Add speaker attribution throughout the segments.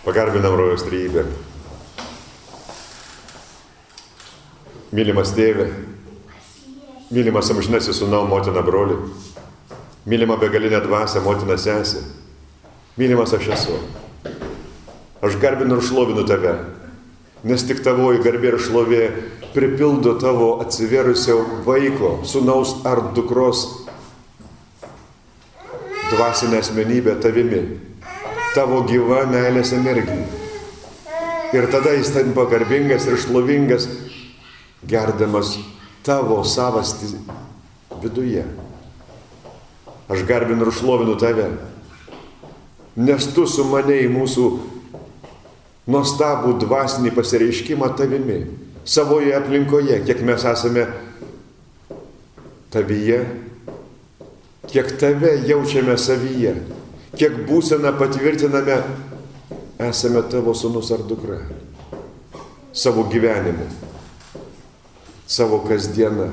Speaker 1: Pagarbinam rojaus trejybę. Mylimas tėve, mylimas amžinasis sūnau, motina broli, mylima begalinė dvasia, motina sesė, mylimas aš esu. Aš garbinu ir šlovinu tave, nes tik tavoji garbė ir šlovė pripildo tavo atsivėrusio vaiko, sūnaus ar dukros dvasinę asmenybę tavimi, tavo gyva meilės energija. Ir tada jis tampa garbingas ir šlovingas, gerdamas tavo savastį viduje. Aš garbinu ir šlovinu tave, nes tu sumanei mūsų nuostabų dvasinį pasireiškimą tavimi, savoje aplinkoje, kiek mes esame tavyje, kiek tave jaučiame savyje, kiek būseną patvirtiname, esame tavo sūnus ar dukra, savo gyvenimu, savo kasdieną.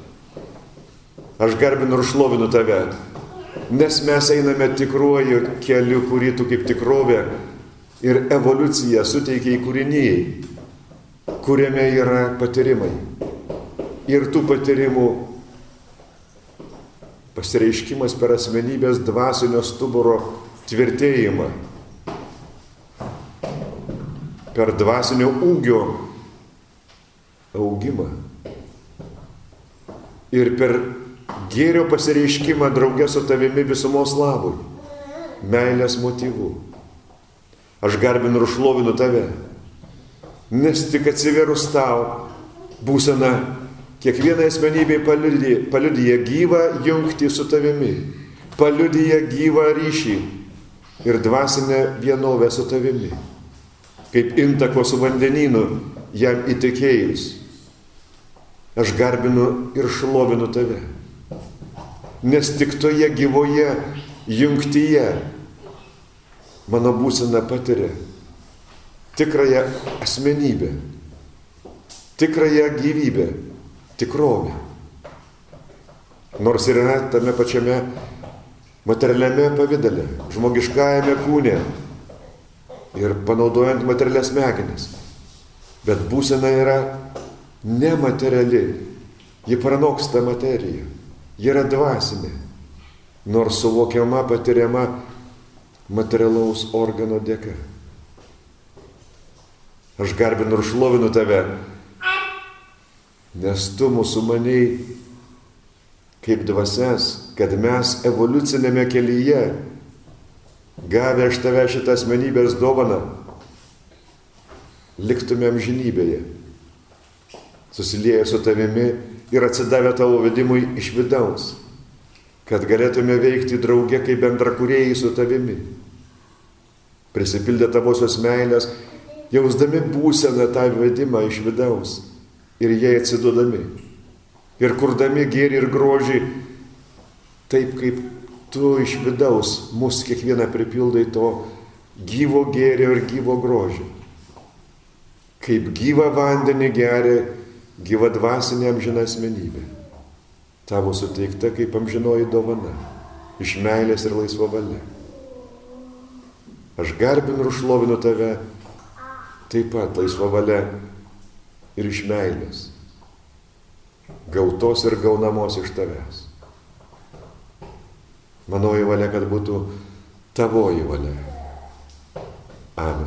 Speaker 1: Aš garbinu ir šlovinu tave, nes mes einame tikruoju keliu, kurį tu kaip tikrovė ir evoliucija suteikia į kūrinijai, kuriame yra patyrimai. Ir tų patyrimų pasireiškimas per asmenybės dvasinio stuburo tvirtėjimą, per dvasinio ūgio augimą ir per gėrio pasireiškimą drauge su tavimi visumos labui, meilės motyvų. Aš garbinu ir šlovinu tave, nes tik atsiverus tau būsena kiekvienai asmenybei paliudija gyvą jungtį su tavimi, paliudija gyvą ryšį ir dvasinę vienovę su tavimi, kaip intako su vandenynu jam įtekėjus. Aš garbinu ir šlovinu tave, nes tik toje gyvoje jungtyje mano būsena patiria tikrąją asmenybę, tikrąją gyvybę, tikrovę. Nors ir yra tame pačiame materialiame pavidale, žmogiškajame kūne ir panaudojant materialias smegenis. Bet būsena yra nemateriali, ji pranoksta materiją, ji yra dvasinė, nors suvokiama, patiriama materialaus organo dėka. Aš garbinu ir šlovinu tave, nes tu mūsų maniai kaip dvasias, kad mes evoliucinėme kelyje, gavę iš tave šitą asmenybės dovaną, liktume amžinybėje, susilieję su tavimi ir atsidavę tavo vedimui iš vidaus, kad galėtume veikti drauge kaip bendrakūrėjai su tavimi, prisipildę tavosios meilės, jausdami būseną tą vedimą iš vidaus ir jai atsiduodami ir kurdami gėrį ir grožį, taip kaip tu iš vidaus mus kiekvieną pripildai to gyvo gėrio ir gyvo grožio. Kaip gyvą vandenį geria gyva dvasinė amžina asmenybė, tavo suteikta kaip amžinoji dovana, iš meilės ir laisvo valia. Aš garbinu ir šlovinu tave taip pat laisvo valia ir iš meilės, gautos ir gaunamos iš tavęs. Manoji valia, kad būtų tavoji valia. Amen.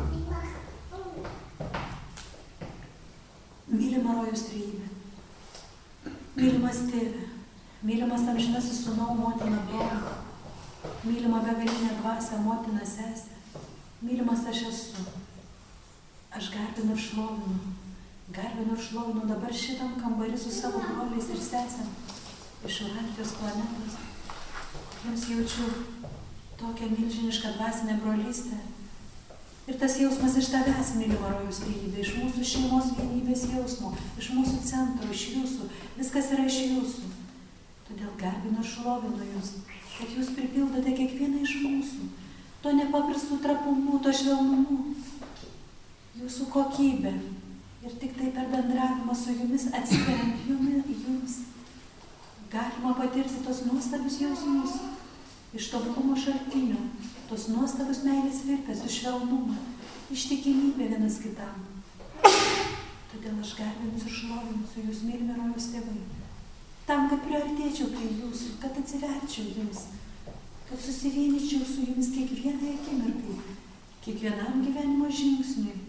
Speaker 2: Mylima rojaus trejybė, mylimas tėve, mylimas amžinasis sūnau, motina broli, mylima begalinė dvasia, motina sesė, mylimas aš esu. Aš garbinu ir šlovinu dabar šitam kambarį su savo broliais ir sesėm iš Urantijos planetos. Jums jaučiu tokią milžinišką dvasinę brolystę. Ir tas jausmas iš tavęs, mylima rojaus trejybė, iš mūsų šeimos vienybės jausmo, iš mūsų centro, iš jūsų. Viskas yra iš jūsų. Todėl garbinu ir šlovinu jūs, kad jūs pripildote kiekvieną iš mūsų. To nepaprastų trapumu, to švelnumu. Jūsų kokybė. Ir tik tai per bendravimą su jumis, atsiveriant jums, galima patirti tos nuostabius jausmus. Iš tobulumo šaltinio, tos nuostabus meilės virpesius, švelnumą, ištikimybė vienas kitam. Todėl aš garbinsiu ir šlovinsiu jūs, mylimi rojaus tėvai, tam, kad priartėčiau prie jūsų, kad atsiverčiau jums, kad susivienyčiau su jumis kiekvienai akimirkai, kiekvienam gyvenimo žingsniui.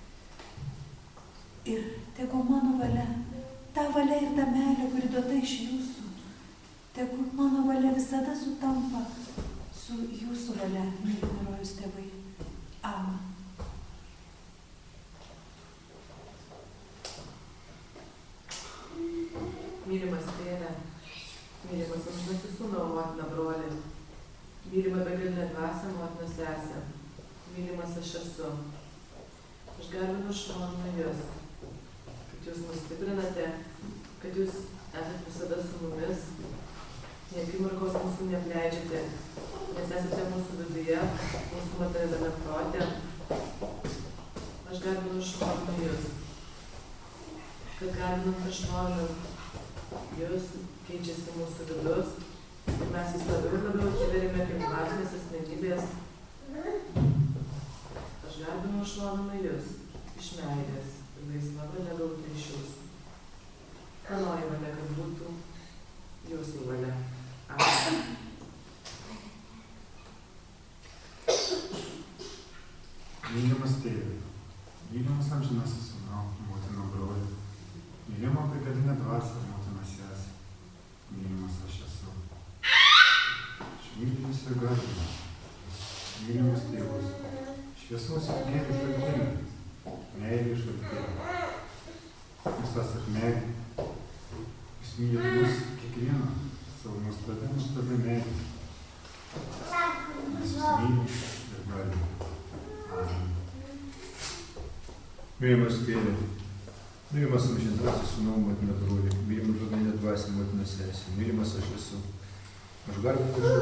Speaker 2: Ir tegu mano valia, ta valia ir ta meilė, kuri duota iš jūsų, tegu mano valia visada sutampa su jūsų valia, mylimi rojaus tėvai. Amen.
Speaker 3: Mylimas tėve, mylimas amžinasis sūnau, motina broli, mylima begalinė dvasia, motina sesė, mylimas aš esu. Aš garbinu šlovinu jūs, kad jūs mus stiprinate, kad jūs esate visada su mumis, nė akimirkos mūsų neapleidžiate, nes esate mūsų viduje, mūsų materialiame prote. Aš garbinu šlovinu jūs, kad garbinant ir šlovinant jūs keičiasi mūsų vidus ir mes vis labiau ir labiau atsiverime kaip dvasinės asmenybės. Aš garbinu ir šlovinu jūs iš meilės ir laisva valia gauti iš jūsų. Manoji valia, kad būtų jūsų valia. Amen.
Speaker 4: Mylimas tėve, mylimas amžinasis sūnau, motina broli, mylima begalinė dvasia, motina sesė, mylimas aš esu. Aš myliu jūs ir garbinu, mylimas tėvus, šviesos ir gėrio šaltinį, meilė šaltinį. Jūs esate meilė, jūs mylit mus kiekvieną savo nuostabią meilę. Mes jūs mylim ir garbinu. Amen.
Speaker 5: Mylimas tėve, mylimas amžinasis sūnau, motina broli, mylimas begalinė dvasia, motina sesė, mylimas aš esu. Aš garbinu ir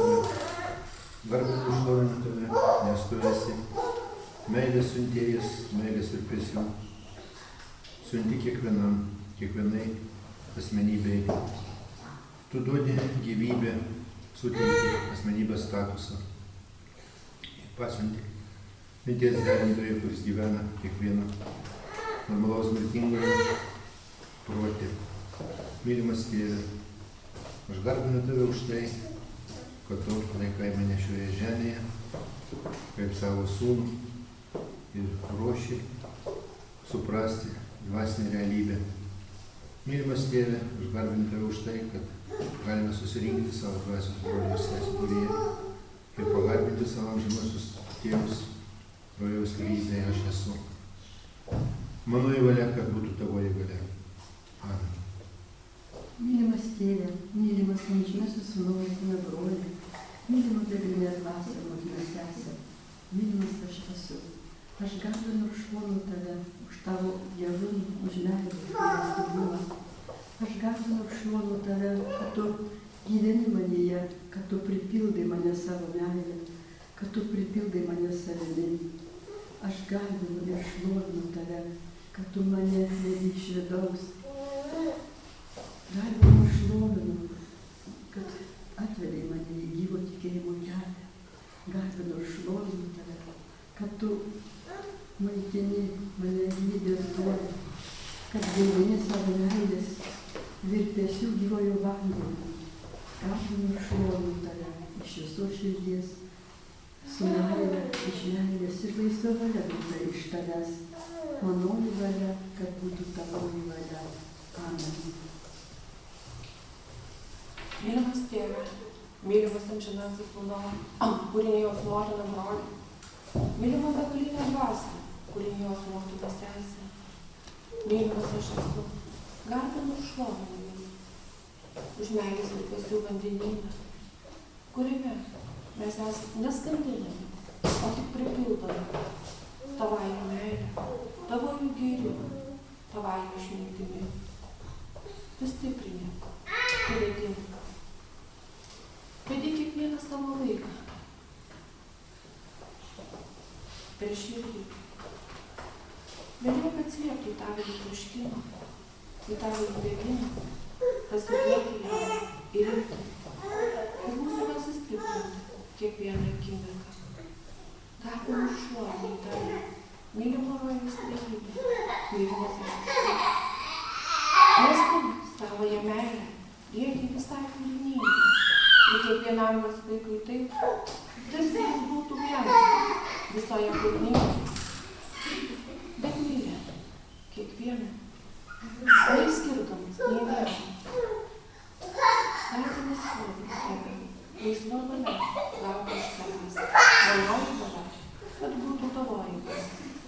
Speaker 5: šlovinu tave, nes tu esi meilės siuntėjas, meilės virpesių. Siunti kiekvienai asmenybei. Tu duodi gyvybę, suteiki asmenybės statusą. Pasiunti minties derintojai, kuris gyvena kiekvieno normalaus mirtingojo prote. Mylimas tėve, aš garbinu tave už tai, kad tu laikai mane šioje žemėje kaip savo sūnų ir ruoši suprasti dvasinę realybę. Mylimas tėve, aš garbinu tave už tai, kad galime susirinkti savo dvasios brolių ir sesių būryje ir pagarbinti savo amžinuosius tėvus. Rojaus karalystėje aš esu. Manoji valia, kad būtų tavoji valia. Amen.
Speaker 6: Mylimas tėve, mylimas amžinasis sūnau, motina broli, mylimas begalinė dvasia, motina sesė, mylimas aš esu. Aš garbinu ir šlovinu tave už tavo gerumą, už meilę, už gailestingumą. Aš garbinu ir šlovinu tave, kad tu gyveni manyje, kad tu pripildai mane savo meilę, kad tu pripildai mane savimi. Aš garbinu ir šlovinu tave, kad tu mane vedi iš vidaus. Garbinu ir šlovinu, kad atvedei mane į gyvo tikėjimo kelią. Garbinu ir šlovinu tave, kad tu maitini mane gyvybės duoda, kad gaivini savo meilės virpesių gyvojo vandenį. Garbinu ir šlovinu tave iš visos širdies. Su meilė, iš meilės ir laisva valia būtų iš tavęs. Manoji valia, kad būtų tavoji valia. Amen.
Speaker 3: Mylimas tėve, mylimas amžinasis sūnau, kūrinijos motina broli, mylima begalinė dvasia, kūrinijos motina sesė, mylimas aš esu, garbinu ir šlovinu jūs už meilės virpesių vandenyną, kuriame mes neskandinami, o tik pripildami tavąjį meilę, tavąjį gėrimą, tavąjį išmintimi. Tu stiprini, tu vedini. Vedi kiekvieną savo laiką per širdį. Vėliau atsiliepti į tavąjį troškimą, į tavąjį bėgimą, pasiduoti jam ir imti. Ir mūsų nesustiprinti kiekvieną akimirką. Garbinu ir šlovinu tave jaunas vaikai taip, tarsi jis būtų vienas visoje kūrinyje. Bet myli kiekvieną, neišskirdamas nei vieno. Sveikinė šlovė tave, laisva valia laukia iš tavęs, maloji valia, kad būtų tavoji valia.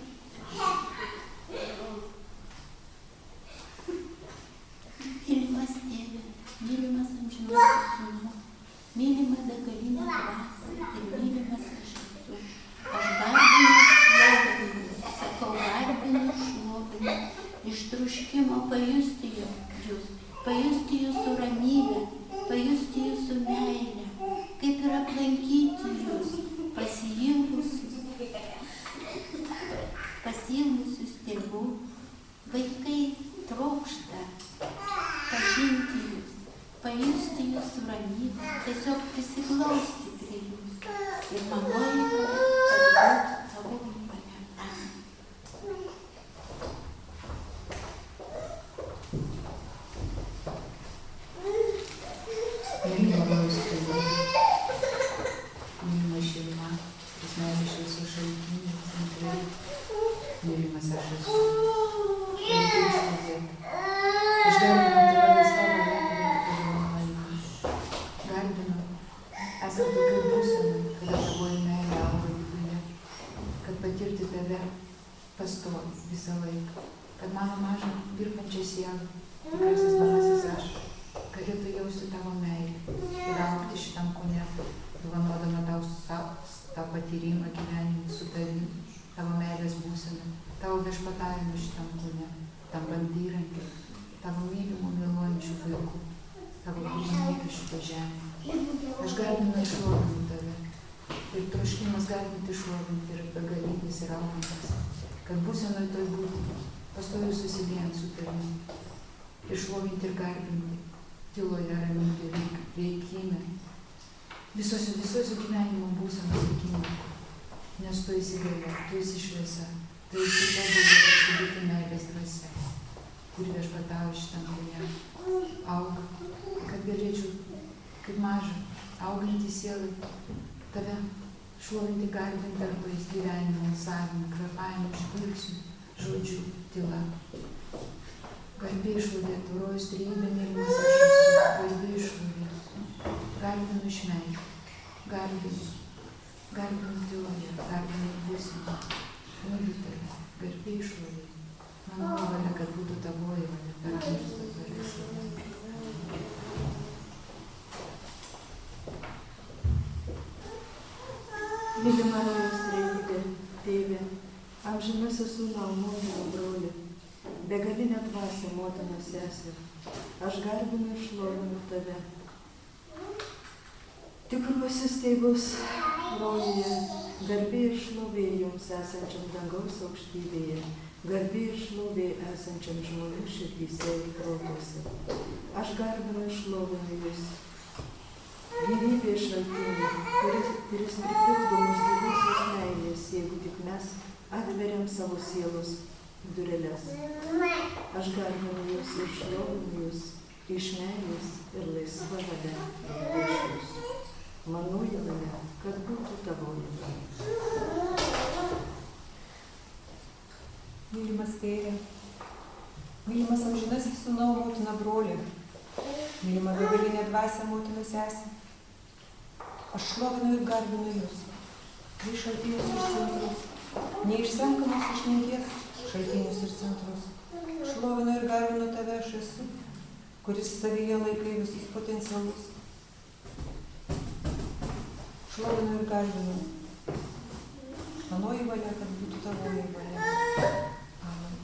Speaker 7: Mylimas tėve, mylimas amžinasis sūnau, mylima begalinė dvasia ir mylimas aš esu. Aš garbinu, šlovinu, sakau garbinu, šlovinu, iš troškimo pajusti jūs, pajusti jūsų ramybę, pajusti jūsų meilę, kaip ir aplankyti jūs, pasiilgusius tėvų. Vaikai trokšta pažinti jūs, pajusti jūsų ramybę, tiesiog prisiglausti prie jūsų. Ir manoji valia, kad būtų tavoji valia.
Speaker 8: Mylima Rojaus tėvai, mylima šeima, kas meilė šviesų šaltiniai, centrai, mylimas aš esu. Aš garbinu tave laisvą valią, kurią tu pažinai. Garbinu, esant tokių būsenų, kada tavoji meilė auga viduje, kad patirti tave pastovi visą laiką, kad mano mažą virpančią sielą, tikrasis manasis aš, galėtų jausti tavo meilę ir augti šitam kūne, dovanodama tau patyrimą gyvenimą su tavimi, tavo meilės būseną, tavo viešpatavimą šitam kūne, tampant įrankį, tavo mylimų, myluojančių vaikų, tavo pirmenybę šitą žemę. Aš garbinu ir šlovinu tave. Ir troškimas garbinti, šlovinti ir begalybės ir augantis, kad būsenoj toj būti, pastoviai susiliejant su tavimi. Ir šlovinti ir garbinti, tyloje ramybė, veikime, visose gyvenimo būsenos akimirkų. Nes tu esi galia, tu esi šviesa, tu esi tobulė, atsidėti meilės dvasia, kuri viešpatauja šitam kūne. Auga, kad galėčiau, kaip maža, augantį sielą, tave šlovinti, garbinti darbais, gyvenimo, savimu, kvėpavimu, žvilgsniu, žodžiu, tyla. Garbė išlovė, Rojus trejybė, mylimas aš esu, garbė išlovė, garbinu iš meilės, garbinu tyloje, garbinu būseną, myliu tave, garbė išlovė, mano valia, kad būtų tavoji valia, per amžius dabar esi.
Speaker 6: Mylima Rojaus trejybė, tėvė, amžinasis sūnau, motina, broli, begalinė dvasia, motina, sesė, aš garbinu ir šlovinu tave. Tikruosius tėvus rojuje, garbė ir šlovė jums esančiam dangaus aukštybėje, garbė ir šlovė esančiam žmonių širdyse ir protuose. Aš garbinu ir šlovinu jūs. Gyvybė šaltinį, kuris pripildo mus gyvosios meilės, jeigu tik mes atveriam savo sielos dureles. Aš garbinu jūs ir šlovinu jūs iš meilės ir laisva valia iš jūsų. Manoji valia, kad būtų tavoji valia.
Speaker 2: Mylimas tėve, mylimas amžinasis sūnau, motina, broli, mylima begalinė dvasia, motina, sesė. Aš šlovinu ir garbinu jūs, iš šaltinius ir centrus, neišsenkamos išminties šaltinius ir centrus. Šlovinu ir garbinu tave aš esu, kuris savyje laikai visus potencialus. Šlovinu ir garbinu. Manoji valia, kad būtų tavoji valia. Amen.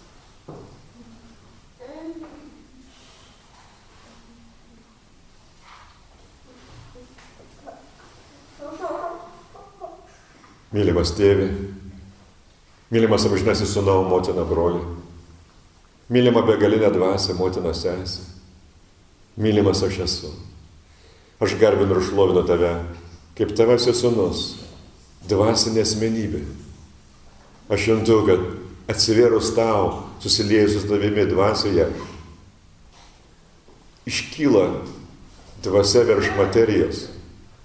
Speaker 1: Mylimas tėve, mylimas amžinasis sūnau, motina, broli, mylima begalinė dvasia, motina, sesė, mylimas aš esu. Aš garbinu ir šlovinu tave, kaip tavęs sūnus, dvasinė asmenybė. Aš juntu, kad atsivėrus tau, susiliejus su tavimi dvasioje, iškyla dvasia virš materijos,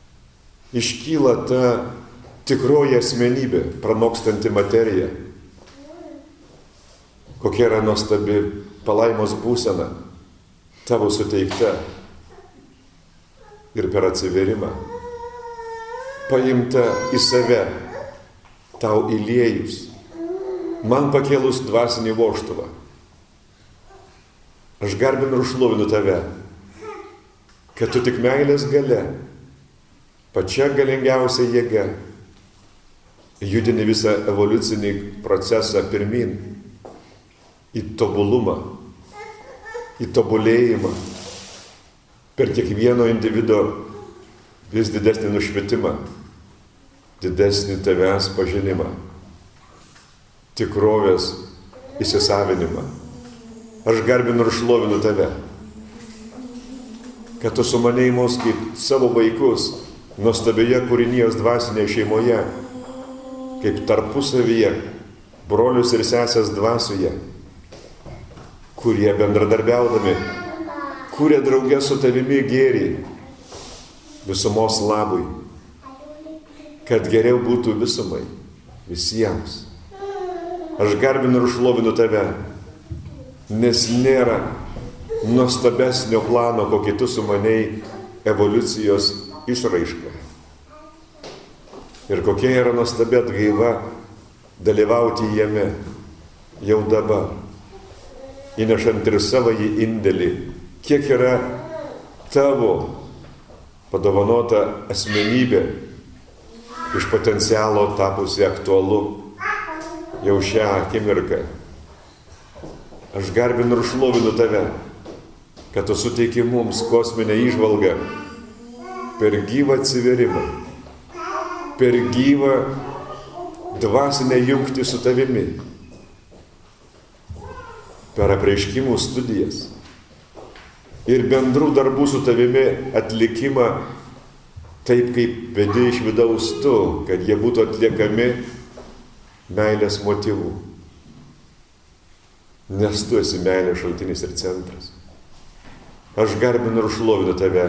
Speaker 1: iškyla ta tikroji asmenybė, pranokstanti materiją. Kokia yra nuostabi palaimos būsena tavo suteikta ir per atsivėrimą, paimta į save, tau įliejus, man pakėlus dvasinį vožtuvą. Aš garbinu ir šlovinu tave, kad tu tik meilės galia, pačia galingiausia jėga, judini visą evoliucinį procesą pirmin, į tobulumą, į tobulėjimą, per kiekvieno individo vis didesnį nušvitimą, didesnį tavęs pažinimą, tikrovės įsisavinimą. Aš garbinu ir šlovinu tave, kad tu sumanei mus kaip savo vaikus nuostabioje kūrinijos dvasinėje šeimoje, kaip tarpusavyje brolius ir sesės dvasioje, kurie bendradarbiaudami kūrė drauge su tavimi gėrį visumos labui, kad geriau būtų visumai, visiems. Aš garbinu ir šlovinu tave, nes nėra nuostabesnio plano, kokį tu sumanei evoliucijos išraiška. Ir kokia yra nuostabi atgaiva dalyvauti jame jau dabar, įnešant ir savąjį indėlį, kiek yra tavo padovanota asmenybė iš potencialo tapusi aktualu jau šią akimirką. Aš garbinu ir šlovinu tave, kad tu suteiki mums kosminę įžvalgą per gyvą atsivėrimą, per gyvą dvasinę jungtį su tavimi, per apreiškimų studijas ir bendrų darbų su tavimi atlikimą taip, kaip vedi iš vidaus tu, kad jie būtų atliekami meilės motyvų. Nes tu esi meilės šaltinis ir centras. Aš garbinu ir šlovinu tave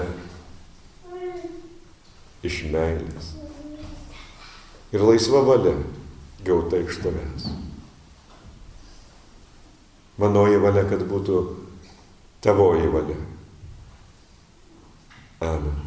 Speaker 1: iš meilės. Ir laisva valia gauta iš tavęs. Manoji valia, kad būtų tavoji valia. Amen.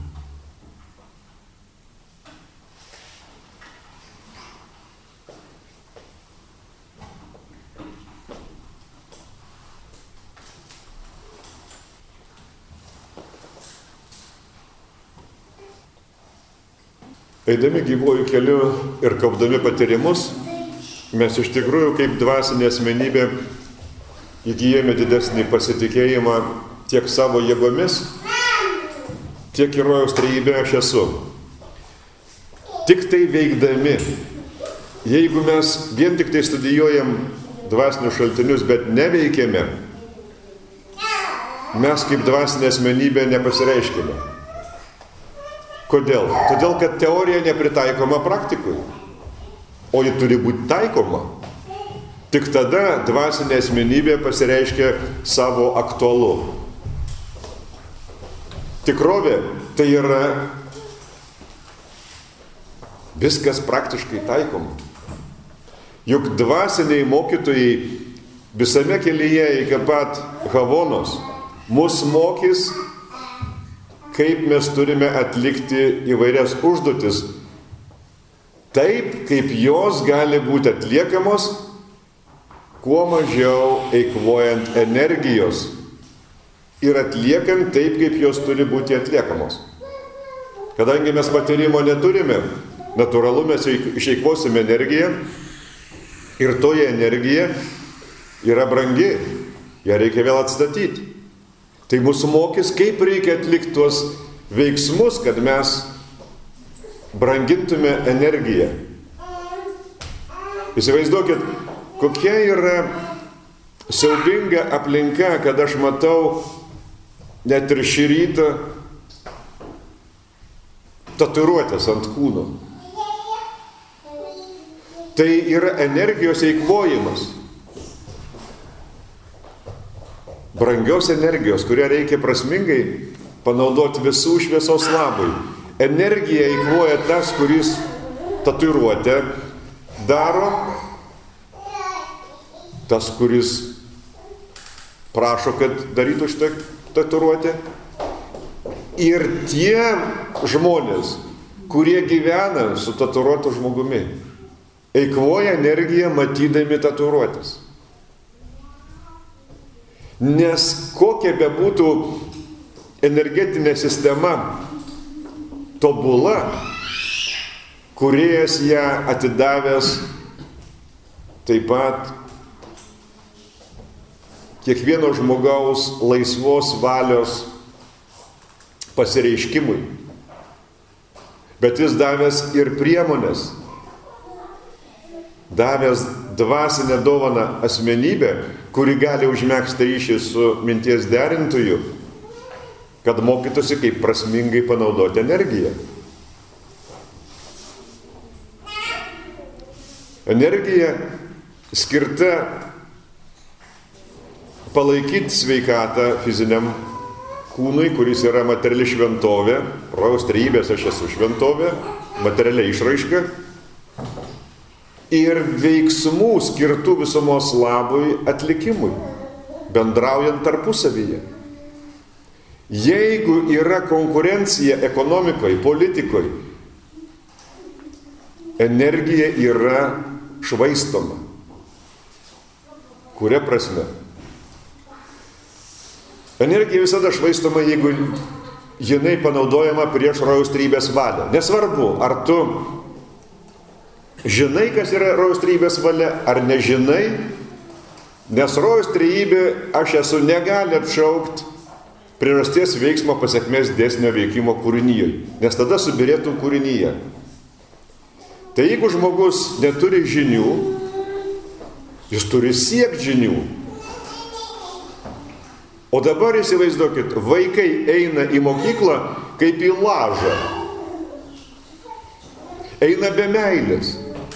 Speaker 1: Eidami gyvuoju keliu ir kaupdami patyrimus, mes iš tikrųjų kaip dvasinė asmenybė įgyjame didesnį pasitikėjimą tiek savo jėgomis, tiek ir rojaus trejybė aš esu. Tik tai veikdami, jeigu mes vien tik tai studijuojam dvasinius šaltinius, bet neveikiame, mes kaip dvasinė asmenybė nepasireiškime. Kodėl? Todėl, kad teorija nepritaikoma praktikui, o ji turi būti taikoma. Tik tada dvasinė asmenybė pasireiškia savo aktualu. Tikrovė tai yra viskas praktiškai taikoma. Juk dvasiniai mokytojai visame kelyje iki pat Havonos mus mokys, kaip mes turime atlikti įvairias užduotis, taip, kaip jos gali būti atliekamos, kuo mažiau eikvojant energijos ir atliekant taip, kaip jos turi būti atliekamos. Kadangi mes patyrimo neturime, natūralu mes išeikvosime energiją ir toji energija yra brangi, ją reikia vėl atstatyti. Tai mūsų mokys, kaip reikia atlikti tuos veiksmus, kad mes brangintume energiją. Įsivaizduokit, kokia yra siaubinga aplinka, kad aš matau net ir šį rytą tatuiruotės ant kūno. Tai yra energijos eikvojimas. Brangios energijos, kurią reikia prasmingai panaudoti visų šviesos labui. Energiją eikvoja tas, kuris tatuiruotę daro, tas, kuris prašo, kad darytų šitą tatuiruotę. Ir tie žmonės, kurie gyvena su tatuiruotu žmogumi, eikvoja energiją matydami tatuiruotės. Nes kokia bebūtų energetinė sistema tobula, kūrėjas ją atidavęs taip pat kiekvieno žmogaus laisvos valios pasireiškimui. Bet jis davęs ir priemonės, davęs dvasinę dovaną asmenybę, kuri gali užmegzti ryšį su minties derintoju, kad mokytųsi, kaip prasmingai panaudoti energiją. Energija skirta palaikyti sveikatą fiziniam kūnui, kuris yra materiali šventovė, rojaus trejybės aš esu šventovė, materialia išraiška, ir veiksmų skirtų visumos labui atlikimui, bendraujant tarpusavyje. Jeigu yra konkurencija ekonomikoje, politikoje, energija yra švaistoma. Kuria prasme? Energija visada švaistoma, jeigu jinai panaudojama prieš rojaus trejybės valią. Nesvarbu, ar tu žinai, kas yra rojaus trejybės valia, ar nežinai, nes rojaus trejybė, aš esu, negali atšaukti priežasties veiksmo pasekmės dėsnio veikimo kūrinyje, nes tada subirėtų kūrinyje. Tai jeigu žmogus neturi žinių, jis turi siekti žinių. O dabar įsivaizduokit, vaikai eina į mokyklą kaip į lažą. Eina be meilės.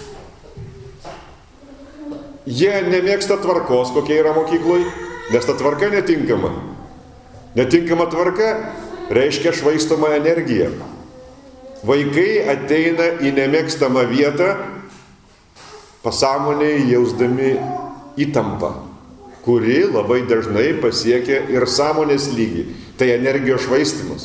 Speaker 1: Jie nemėgsta tvarkos, kokia yra mokykloje, nes ta tvarka netinkama. Netinkama tvarka reiškia švaistomą energiją. Vaikai ateina į nemėgstamą vietą, pasąmonėje jausdami įtampą, kuri labai dažnai pasiekia ir sąmonės lygį. Tai energijos švaistimas.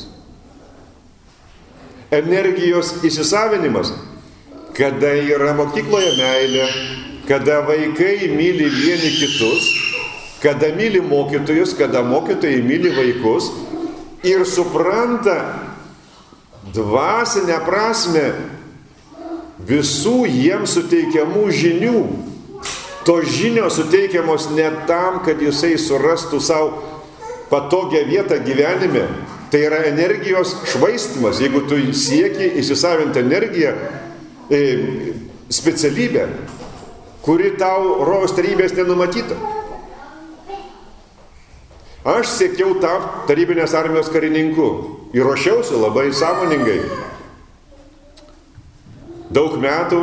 Speaker 1: Energijos įsisavinimas, kada yra mokykloje meilė, kada vaikai myli vieni kitus, kada myli mokytojus, kada mokytojai myli vaikus ir supranta dvasinę prasme visų jiems suteikiamų žinių. Tos žinios suteikiamos ne tam, kad jisai surastų savo patogią vietą gyvenime. Tai yra energijos švaistimas. Jeigu tu sieki įsisavinti energiją, specialybę, kuri tau rojaus trejybės nenumatyta. Aš siekiau tapti tarybinės armijos karininku ir ruošiausi labai sąmoningai. Daug metų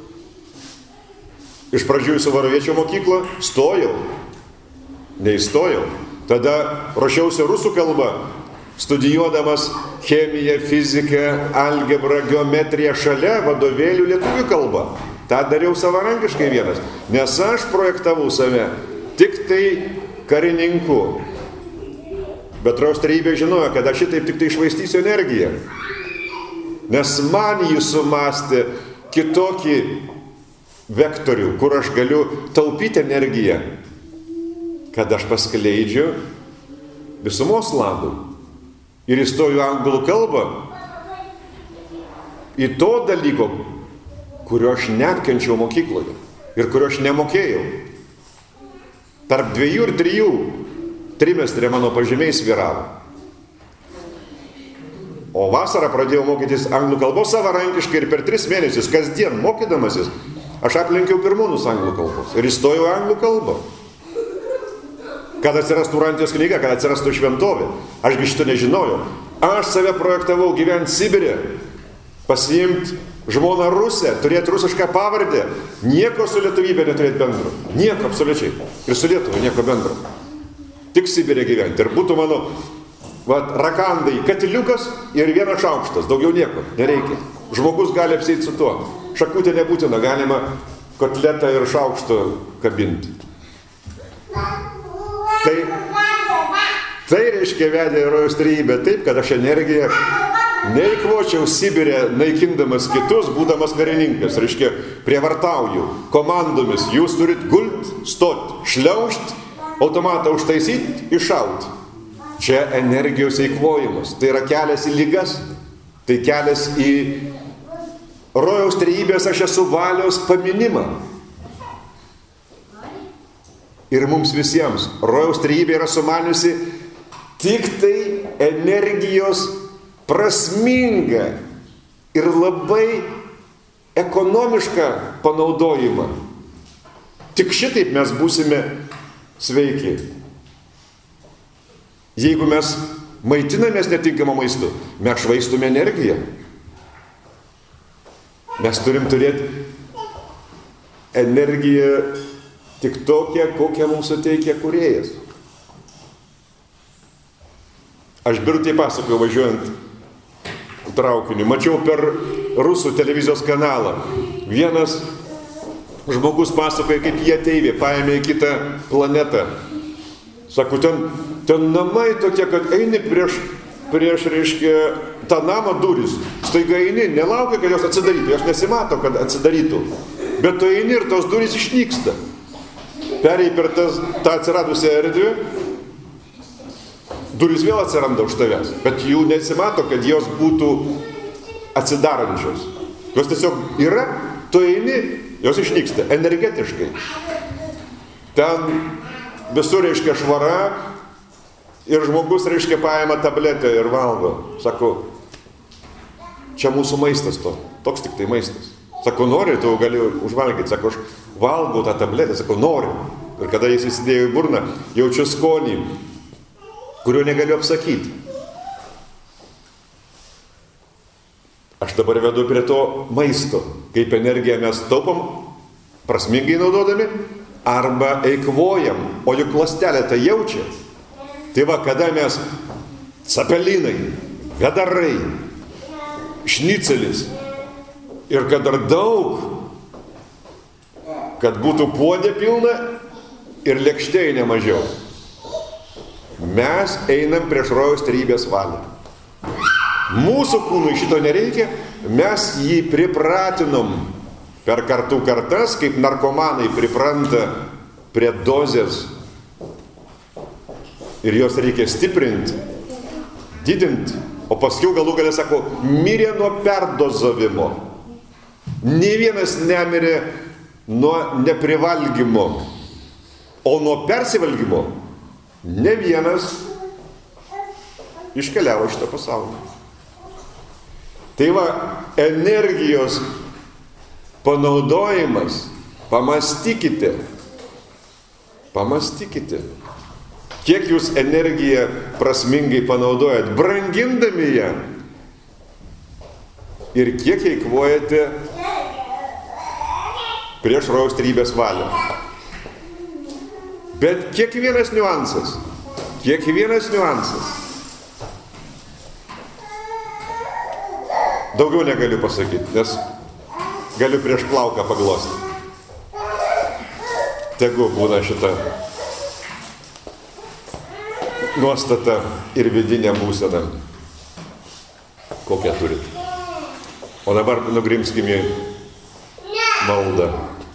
Speaker 1: iš pradžių į Suvaroviečio mokyklą stojau, neįstojau. Tada ruošiausi rusų kalbą, studijuodamas chemiją, fiziką, algebrą, geometriją šalia vadovėlių lietuvių kalbą. Ta dariau savarankiškai vienas, nes aš projektavau save tik tai karininku. Bet rojaus trejybė žinojo, kad aš šitaip tik tai išvaistysiu energiją. Nes man jį sumastė kitokį vektorių, kur aš galiu taupyti energiją, kad aš paskleidžiu visumos labui. Ir įstoju anglų kalbą į to dalyko, kurio aš neapkenčiau mokykloje ir kurio aš nemokėjau. Tarp 2 ir 3 trimestrė mano pažymiai svyravo. O vasarą pradėjau mokytis anglų kalbos savarankiškai ir per 3 mėnesius kasdien mokydamasis aš aplenkiau pirmūnus anglų kalbos ir įstojau anglų kalbą. Kad atsirastų Urantijos knyga, kad atsirastų šventovė. Ašgi šito nežinojau. Aš save projektavau gyventi Sibire, pasiimti žmoną Rusę, turėti rusišką pavardę, nieko su lietuvybė neturėti bendro. Nieko absoliučiai. Ir su Lietuva nieko bendro. Tik Sibirė gyventi. Ir būtų mano vat, rakandai, katiliukas ir vienas šaukštas, daugiau nieko, nereikia. Žmogus gali apsieiti su tuo. Šakutė nebūtina, galima kotletą ir šaukštą kabinti. Tai reiškia vedė rojaus trejybę taip, kad aš energiją neįkvočiau Sibirė, naikindamas kitus, būdamas karininkas. Reiškia, prievartauju komandomis. Jūs turit gult, stot, šliaužt, automatą užtaisyti, iššaut. Čia energijos eikvojimas. Tai yra kelias į ligas. Tai kelias į rojaus trejybės aš esu valios paminimą. Ir mums visiems rojaus trejybė yra sumaniusi tik tai energijos prasmingą ir labai ekonomišką panaudojimą. Tik šitaip mes būsime sveiki. Jeigu mes maitinamės netinkamą maistu, mes švaistume energiją. Mes turim turėti energiją tik tokią, kokią mums suteikia kūrėjas. Aš Birutei pasakoju važiuojant traukiniu. Mačiau per rusų televizijos kanalą. Vienas žmogus pasakoja, kaip jie ateivė, paėmė į kitą planetą. Sako, ten namai tokie, kad eini prieš reiškia, tą namą duris. Staiga eini, nelaukia, kad jos atsidarytų. Jos nesimato, kad atsidarytų. Bet tu eini ir tos durys išnyksta. Perėjai per tą atsiradusią erdvę, durys vėl atsiranda už tavęs, bet jų nesimato, kad jos būtų atsidarančios. Jos tiesiog yra, tu eini, jos išnyksta energetiškai. Ten visur reiškia švara ir žmogus reiškia paima tabletę ir valgo. Sako, čia mūsų maistas toks tik tai maistas. Sako, nori, tu gali užvalgyti. Sako, aš valgau tą tabletę, sako, nori. Ir kada jis įsidėjo į burną, jaučiu skonį, kurio negaliu apsakyti. Aš dabar vedu prie to maisto, kaip energiją mes taupom, prasmingai naudodami, arba eikvojam, o juk ląstelė tai jaučia. Tai va, kada mes cepelinai, vedarai, šnicelis ir kad dar daug, kad būtų puodė pilna ir lėkštėj nemažiau. Mes einam prieš rojaus trejybės valią. Mūsų kūnui šito nereikia, mes jį pripratinom per kartų kartas, kaip narkomanai pripranta prie dozės ir jos reikia stiprinti, didinti, o paskui galų gale sako, mirė nuo perdozavimo. Nė vienas nemirė nuo neprivalgymo, o nuo persivalgymo ne vienas iškeliavo šitą pasaulį. Tai va, energijos panaudojimas, pamastykite, kiek jūs energiją prasmingai panaudojat, brangindami ją ir kiek eikvojate prieš rojaus trejybės valią. Bet kiekvienas niuansas. Daugiau negaliu pasakyti, nes galiu prieš plauką paglosti. Tegu būna šita nuostata ir vidinė būsena, kokią turit. O dabar nugrimskime maldą.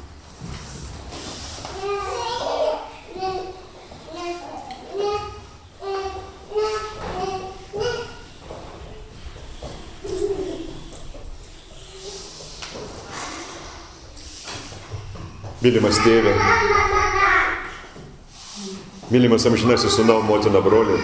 Speaker 1: Mylimas tėve, mylimas amžinasis sūnau, motina, broli,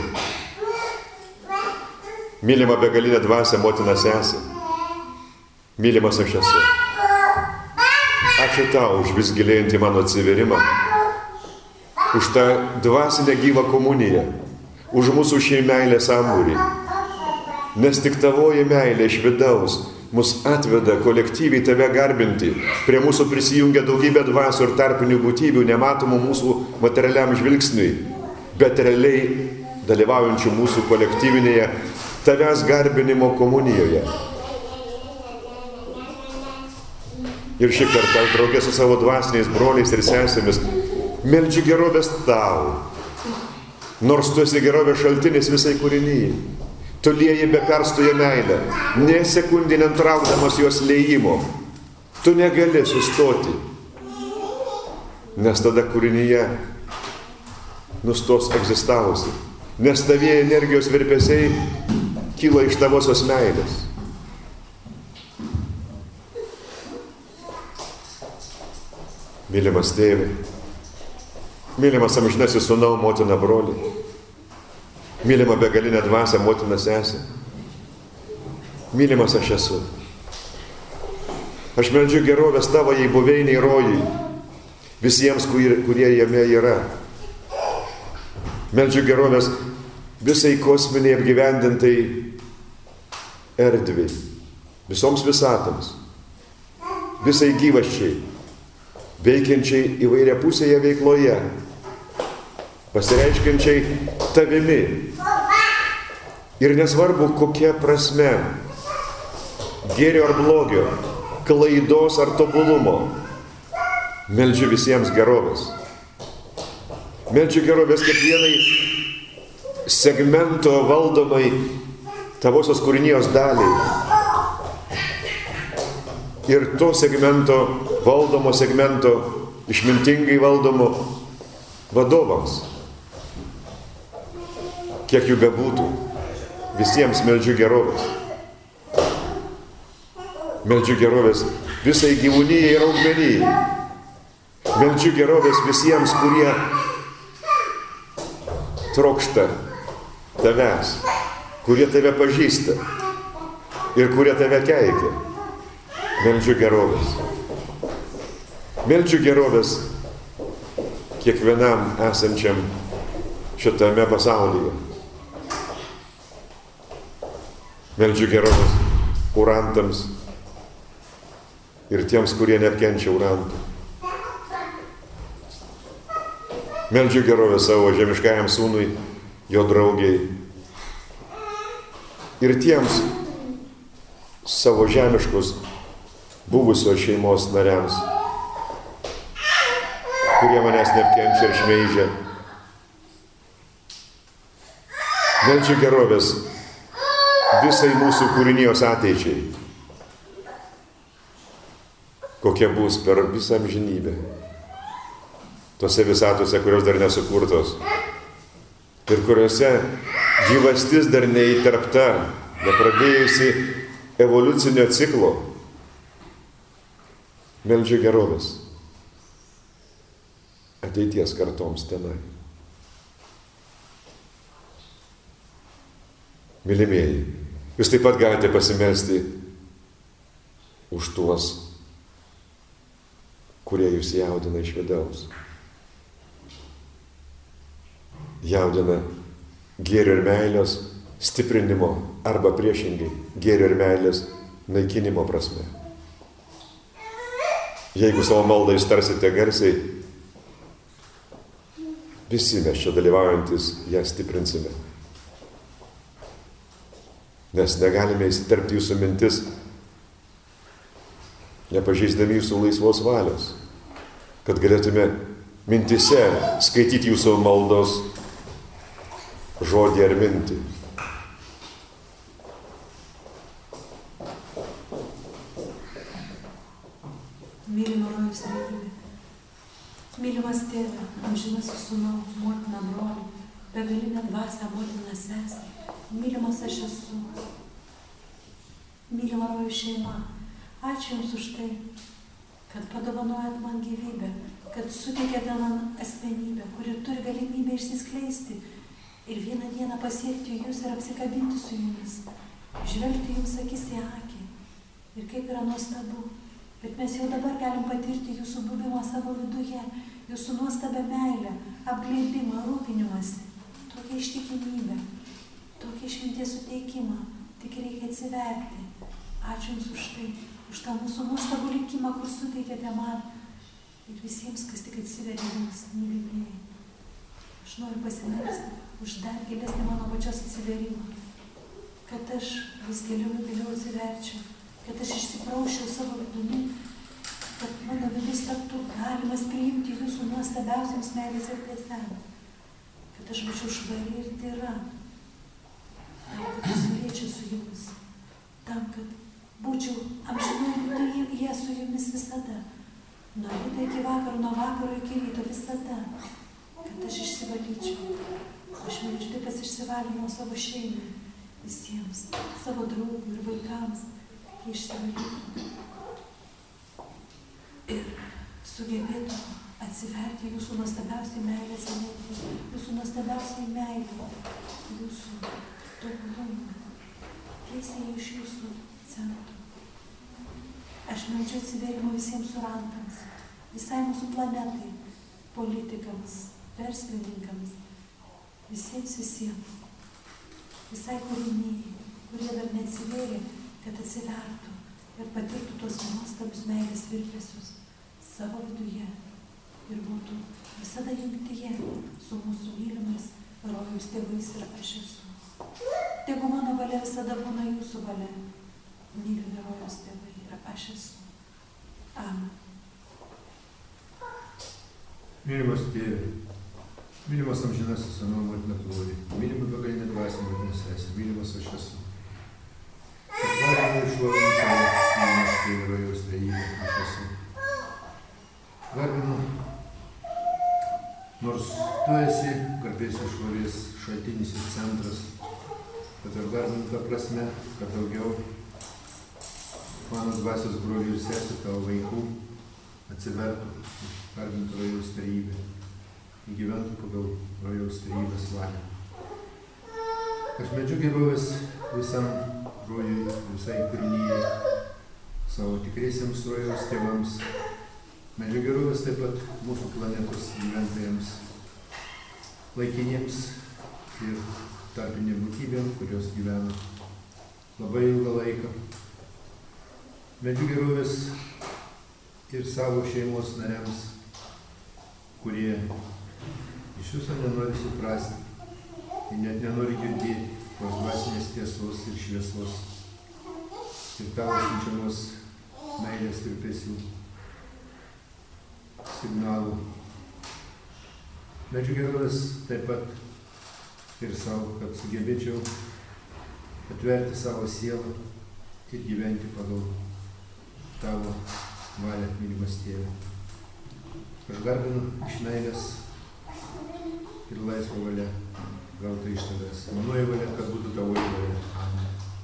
Speaker 1: mylima begalinė dvasia, motina, sesė, mylimas aš esu. Ačiū tau už vis gilėjantį mano atsiverimą, už tą dvasinę gyvą komuniją, už mūsų šeimėlę sambūrį, nes tik tavoji meilė iš vidaus mus atveda kolektyviai tave garbinti. Prie mūsų prisijungia daugybė dvasių ir tarpinių būtybių, nematomų mūsų materialiam žvilgsniui, bet realiai dalyvaujančių mūsų kolektyvinėje tavęs garbinimo komunijoje. Ir šį kartą aš draugė su savo dvasiniais broliais ir sesėmis meldžiu gerovės tau, nors tu esi gerovės šaltinis visai kūrinyjai. Tu lieji be perstojo meilę, nė sekundį netraukdamas jos liejimo. Tu negali sustoti, nes tada kūrinyje nustos egzistavusi, nes tavie energijos virpesiai kyla iš tavosios meilės. Mylimas tėve, mylimas amžinasis sūnau, motina, broli, mylima begalinė dvasia, motina, sesė, mylimas aš esu. Aš meldžiu gerovės tavo jai buveiniai rojui, visiems, kurie jame yra. Meldžiu gerovės visai kosminiai apgyvendintai erdvei, visoms visatoms, visai gyvasčiai, veikiančiai įvairiapusėje veikloje, pasireiškiančiai tavimi. Ir nesvarbu, kokia prasme, gėrio ar blogio, klaidos ar tobulumo, meldžiu visiems gerovės. Meldžiu gerovės kiekvienai segmento valdomai tavosios kūrinijos daliai. Ir to segmento, valdomo segmento, išmintingai valdomo vadovams. Kiek jų bebūtų, visiems meldžiu gerovės. Meldžiu gerovės visai gyvūnijai ir augmenijai. Meldžiu gerovės visiems, kurie trokšta tavęs, kurie tave pažįsta ir kurie tave keikia. Meldžiu gerovės. Meldžiu gerovės kiekvienam esančiam šitame pasaulyje. Meldžiu gerovės urantams ir tiems, kurie neapkenčia urantų. Meldžiu gerovės savo žemiškajam sūnui, jo draugiai ir tiems savo žemiškus buvusios šeimos nariams, kurie manęs neapkenčia ir šmeižia. Meldžiu gerovės visai mūsų kūrinijos ateičiai, kokia bus per visą amžinybę, tose visatose, kurios dar nesukurtos ir kuriuose gyvastis dar neįterpta, nepradėjusi evoliucinio ciklo. Meldžiu gerovės ateities kartoms tenai. Mylimieji, jūs taip pat galite pasimelsti už tuos, kurie jūs jaudina iš vidaus. Jaudina gėrio ir meilės stiprinimo arba priešingai gėrio ir meilės naikinimo prasme. Jeigu savo maldą jūs tarsite garsiai, visi mes čia dalyvaujantis ją stiprinsime. Nes negalime įsiterpti jūsų mintis, nepažeisdami jūsų laisvos valios, kad galėtume mintise skaityti jūsų maldos žodį ar mintį.
Speaker 2: Mylima rojus realybė, mylimas tėve, amžinasis sūnau, motina, broli, begalinė dvasia, motina, sesė, mylimas aš esu, mylima rojus šeima. Ačiū Jums už tai, kad padovanojat man gyvybę, kad suteikėte man asmenybę, kuri turi galimybę išsiskleisti ir vieną dieną pasiekti Jūs ir apsikabinti su Jumis, žvelgti Jums akis į akį. Ir kaip yra nuostabu, bet mes jau dabar galim patirti Jūsų buvimą savo viduje, Jūsų nuostabią meilę, apglėbimą, rūpinimąsi, tokią ištikimybę, tokį išminties suteikimą, tik reikia atsiverti. Ačiū Jums už tai, už tą mūsų nuostabų likimą, kur suteikėte man ir visiems, kas tik atsiveria Jums, mylimieji. Aš noriu pasimelsti už dar gilesnį mano pačios atsivėrimą, kad aš vis giliau ir giliau atsiverčiau, kad aš išsiprausčiau savo vidumi, kad mano vidus taptų galimas priimti jūsų nuostabiausiams meilės ir tiesams, kad aš būčiau švari ir tyra, tam, kad susiliečiau su jumis, tam, kad būčiau amžinoje su jumis visada, nuo ryto iki vakaro, nuo vakaro iki ryto visada, kad aš išsivalyčiau. Aš meldžiu taip, kad išsivalymo savo šeimai, visiems, savo draugų ir vaikams, kad jie išsivalytų ir sugebėtų atsiverti jūsų nuostabiausiai meilės energiją, jūsų nuostabiausiai meilę, jūsų tobulumą, tiesiai iš jūsų centro. Aš meldžiu atsiverimo visiems surantams, visai mūsų planetai, politikams, verslininkams, visiems, visai kūrinijai, kurie dar neatsivėrė, kad atsivertų ir patirtų tuos nuostabius meilės virpesius savo viduje ir būtų visada jungtyje su mūsų mylimais rojaus tėvais ir aš esu. Tegu mano valia visada būna jūsų valia, mylimi rojaus tėvai ir aš esu. Amen.
Speaker 5: Mylimas tėve, mylimas amžinasis Sūnau motina Glorija, mylima begalinė dvasia motina sesė, mylimas aš esu. Atvarėme ir šlovinu tave, mylimas tėve rojaus trejybė, aš esu. Garbinu, nors tu esi garbės ir šlovės šaltinis ir centras, bet ir garbinu tą prasme, kad daugiau mano dvasios brolių ir sesų, tavo vaikų atsivertų, garbintų rojaus trejybę, gyventų pagal rojaus trejybės valią. Aš meldžiu gerovės visam rojui, visai kūrinijai, savo tikriesiems rojaus tėvams. Meldžiu gerovės taip pat mūsų planetos gyventojams, laikiniems ir tarpinėm būtybėm, kurios gyvena labai ilgą laiką. Meldžiu gerovės ir savo šeimos nariams, kurie iš viso nenori suprasti ir net nenori girdėti tos dvasinės tiesos ir šviesos ir tavo siunčiamos meilės virpesių signalų. Meldžiu gerovės taip pat ir savo, kad sugebėčiau atverti savo sielą ir gyventi pagal tavo valią, mylimas tėve. Aš garbinu iš meilės ir laisvą valią gautą iš tavęs. Manoji valia, kad būtų tavoji valia. Amen.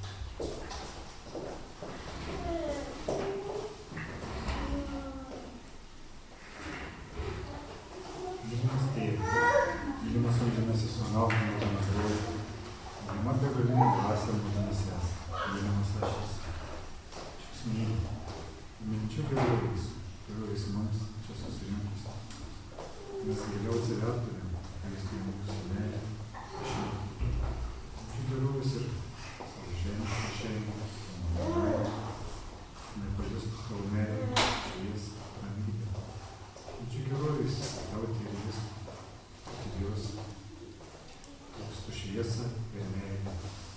Speaker 4: Mylimas amžinasis Sūnau motina Glorija, mylima begalinė dvasia motina sesė, mylimas aš esu. Aš myliu. Minčiu gerovės mums čia susirinkus. Mes giliau atsivertume, Kristų mūsų meilę. Minčiu gerovės ir savo šeimą, nepajustų tavo meilę, švies, ramybę. Minčiu gerovės tavo tėvės. Dievas, koks tu šviesa ir meilė.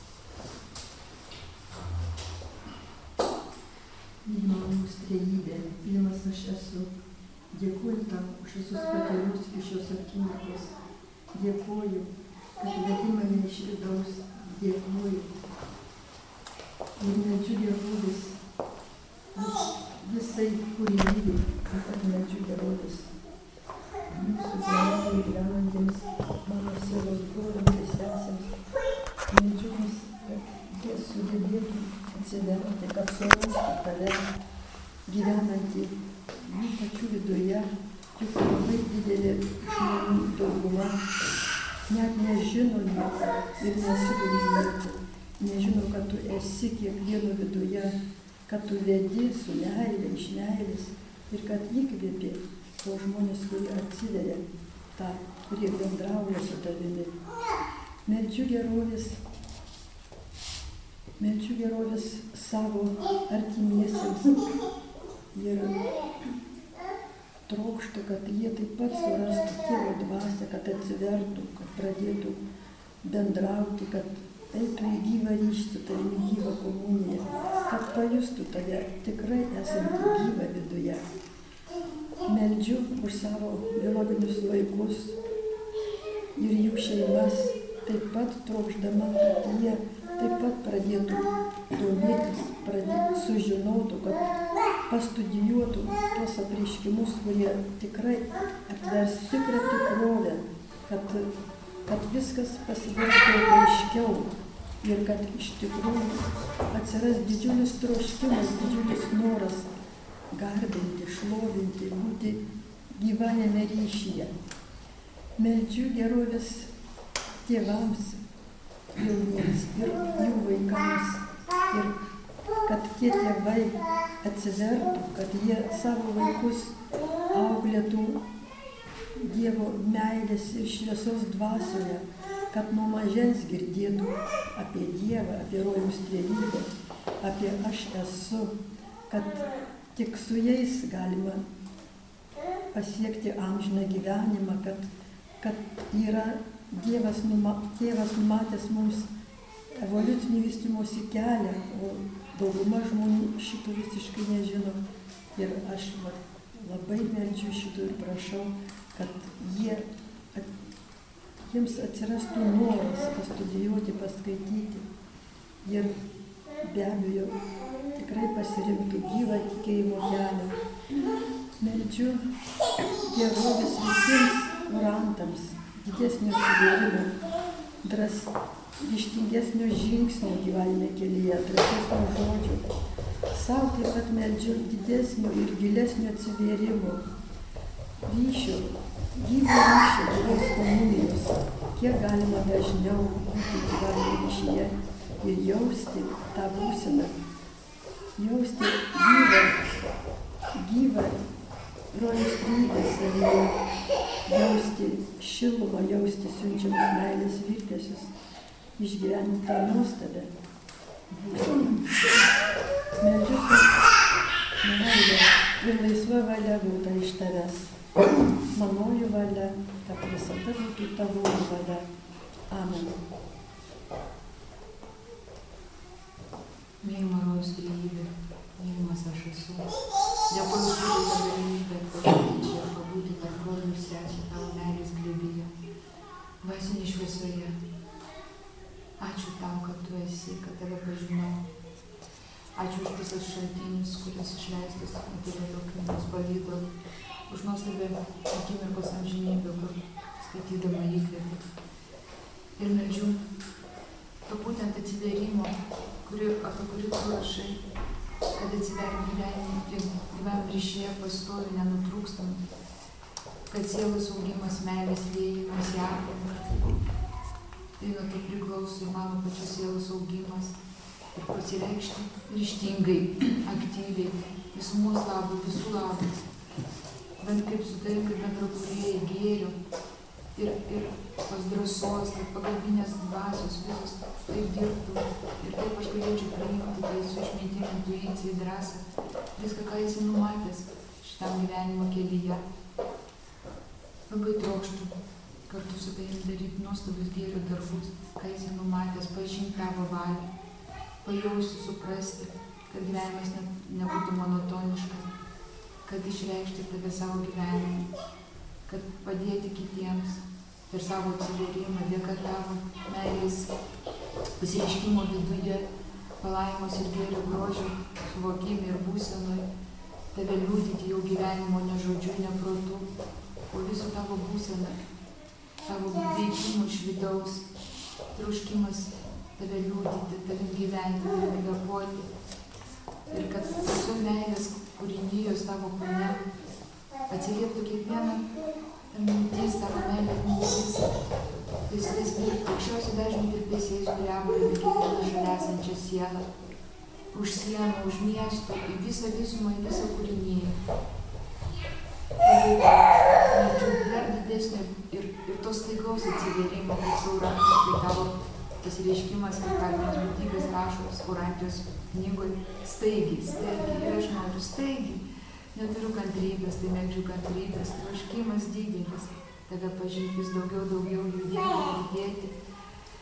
Speaker 6: Mylimas trejybė, mylimas aš esu. Dėkuoju tau už visus patyrimus iki šios akimirkos. Dėkuoju, kad vedi mane iš vidaus. Dėkuoju. Ir meldžiu gerovės visai kūrinijai, taip pat meldžiu gerovės mūsų planetoje gyvenantiems mano sielos broliams ir sesėms. Meldžiu, kad jie sugebėtų atsiverti, kad surastų tave gyvenantį jų pačių viduje, juk labai didelė žmonių dauguma net nežino ir nesugali nieko. Nežino, kad tu esi kiekvieno viduje, kad tu vedi su meilė, iš meilės ir kad įkvėpi o žmonės, kurie atsiveria tą, kurie bendrauja su tavimi. Meldžiu gerovės savo artimiesiems ir trokštų, kad jie taip pat surastų Tėvo dvasią, kad atsivertų, kad pradėtų bendrauti, kad eitų į gyvą ryšį su tavimi, gyvą komuniją, kad pajustų tave tikrai esantį gyvą viduje. Meldžiu už savo biologinius vaikus ir jų šeimas, taip pat trokšdama, kad jie taip pat pradėtų domėtis, sužinotų, kad pastudijuotų tuos apreiškimus, kurie tikrai atvers tikrą tikrovę, kad viskas pasidarytų aiškiau ir kad iš tikrųjų atsiras didžiulis troškimas, didžiulis noras garbinti, šlovinti, būti gyvajame ryšyje. Meldžiu gerovės tėvams, jauniems ir jų vaikams, ir kad tie tėvai atsivertų, kad jie savo vaikus auklėtų Dievo meilės ir šviesos dvasioje, kad nuo mažens girdėtų apie Dievą, apie rojaus trejybę, apie aš esu, kad tik su jais galima pasiekti amžiną gyvenimą, kad yra Tėvas numatęs mums evoliucinį vystymosi kelią, o dauguma žmonių šito visiškai nežino. Ir aš labai meldžiu šito ir prašau, kad jiems atsirastų noras pastudijuoti, paskaityti ir be abejo tikrai pasirinktų gyvą tikėjimo kelią. Meldžiu gerovės visiems orantams, didesnio atsivėrimo, ryžtingesnio žingsnio gyvenime kelyje, drąsesnio žodžio. Sau taip pat meldžiu didesnio ir gilesnio atsivėrimo, ryšio, gyvo ryšio, gyvos komunijos, kiek galima dažniau būti gyvenime ryšyje ir jausti tą būseną, jausti gyvą rojaus trejybę savyje, jausti šilumą, jausti siunčiamus meilės virpesius, išgyventi tą nuostabę būseną. Meldžiu meilę ir laisva valia būtų iš tavęs. Manoji valia, kad visada būtų tavoji valia. Amen.
Speaker 8: Mylima rojaus trejybė, mylimas aš esu. Dėkoju už šitą galimybę pažinti čia, pabūti tarp brolių ir sesių tavo meilės glėbyje, dvasinėje šviesoje. Ačiū tau, kad tu esi, kad tave pažinau. Ačiū už visas šaltinius, kuris išleistas materialio knygos pavydalu, už nuostabią akimirkos amžinybę, kur skaitydama įkvėpiu. Ir meldžiu to būtent atsivėrimo, apie kurį tu rašai, kad atsiveria gyvenime ryšyje pastovi, nenutrūkstam, kad sielos augimas, meilės liejimas, apima. Tai nuo to priklauso ir mano pačios sielos augimas ir pasireikšti ryžtingai, aktyviai, visumos labui, visų labui. Bent kaip su tai, kaip bendrakūrėjai gėrio ir tos drąsos, kaip pagalbinės dvasios, visos taip dirbtų ir taip aš galėčiau priimti, tai su išmintim, intuicija, drąsa, viską, ką esi numatęs šitam gyvenimo kelyje. Labai trokštų kartu su tavim daryti nuostabius gėrio darbus, ką esi numatęs, pažinti tavo valią, pajausti, suprasti, kad gyvenimas nebūtų monotoniškas, kad išreikšti tave savo gyvenimą, kad padėti kitiems per savo atsivėrimą, dėka tavo meilės pasireiškimo viduje, palaimos ir gėrio grožio, suvokime ir būsenoj, tave liūdyti jau gyvenimo ne žodžiu, ne protu, o visų tavo būseną, tavo veikimų iš vidaus, troškimas tave liūdyti, tavim gyventi, tavim kvėpuoti. Ir kad visų meilės kūrinijos tavo kūne atsilieptų kiekvieną mintis, tavo meilės mintis, tais aukščiausiai dažnių virpesiais, kurie apglėbia kiekvieną šalia esančią sielą, už sienų, už miestų, į visą visumą, į visą kūriniją. Dar didesnio ir tos staigaus atsivėrimo, kaip saura, kai tavo pasireiškimas, kaip kalbės būtybės rašos Urantijos knygoje, staigiai, ir aš noriu staigiai. Neturiu kantrybės, tai meldžiu kantrybės, troškimas didelis, tave pažinti vis daugiau, judėti,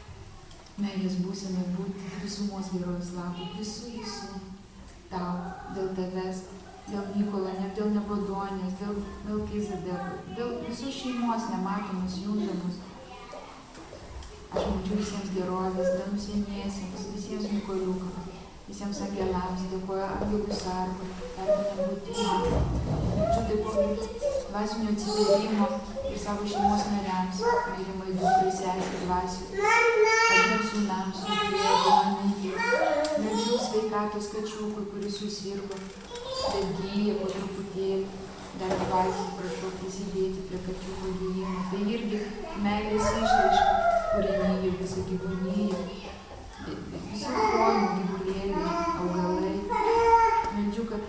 Speaker 8: meilės būsenai būti visumos gerovės labui, visų tau, dėl tavęs, dėl Mykolo, dėl Nebodonės, dėl Melkizedeko, dėl visos šeimos nematomus, juntamus. Aš meldžiu visiems gerovės, danusieniesiems, visiems Mykoliukams, visiems angelams, dėkoju angelų sargui, tarpinę būtybę. Meldžiu dėkoju dvasinio atsivėrimo ir savo šeimos nariams, mylimai dukrai, sesei, dvasiui, abiems sūnams, tėvui, mamytei. Meldžiu sveikatos kačiukui, kuris susirgo, bet gyja po truputėlį. Dar dvasiai prašau prisidėti prie kačiuko gyjimo. Tai irgi meilės išraiška, kūrinyje, visa gyvūnyje, visų formų gyvulėliai, augalai. Meldžiu, kad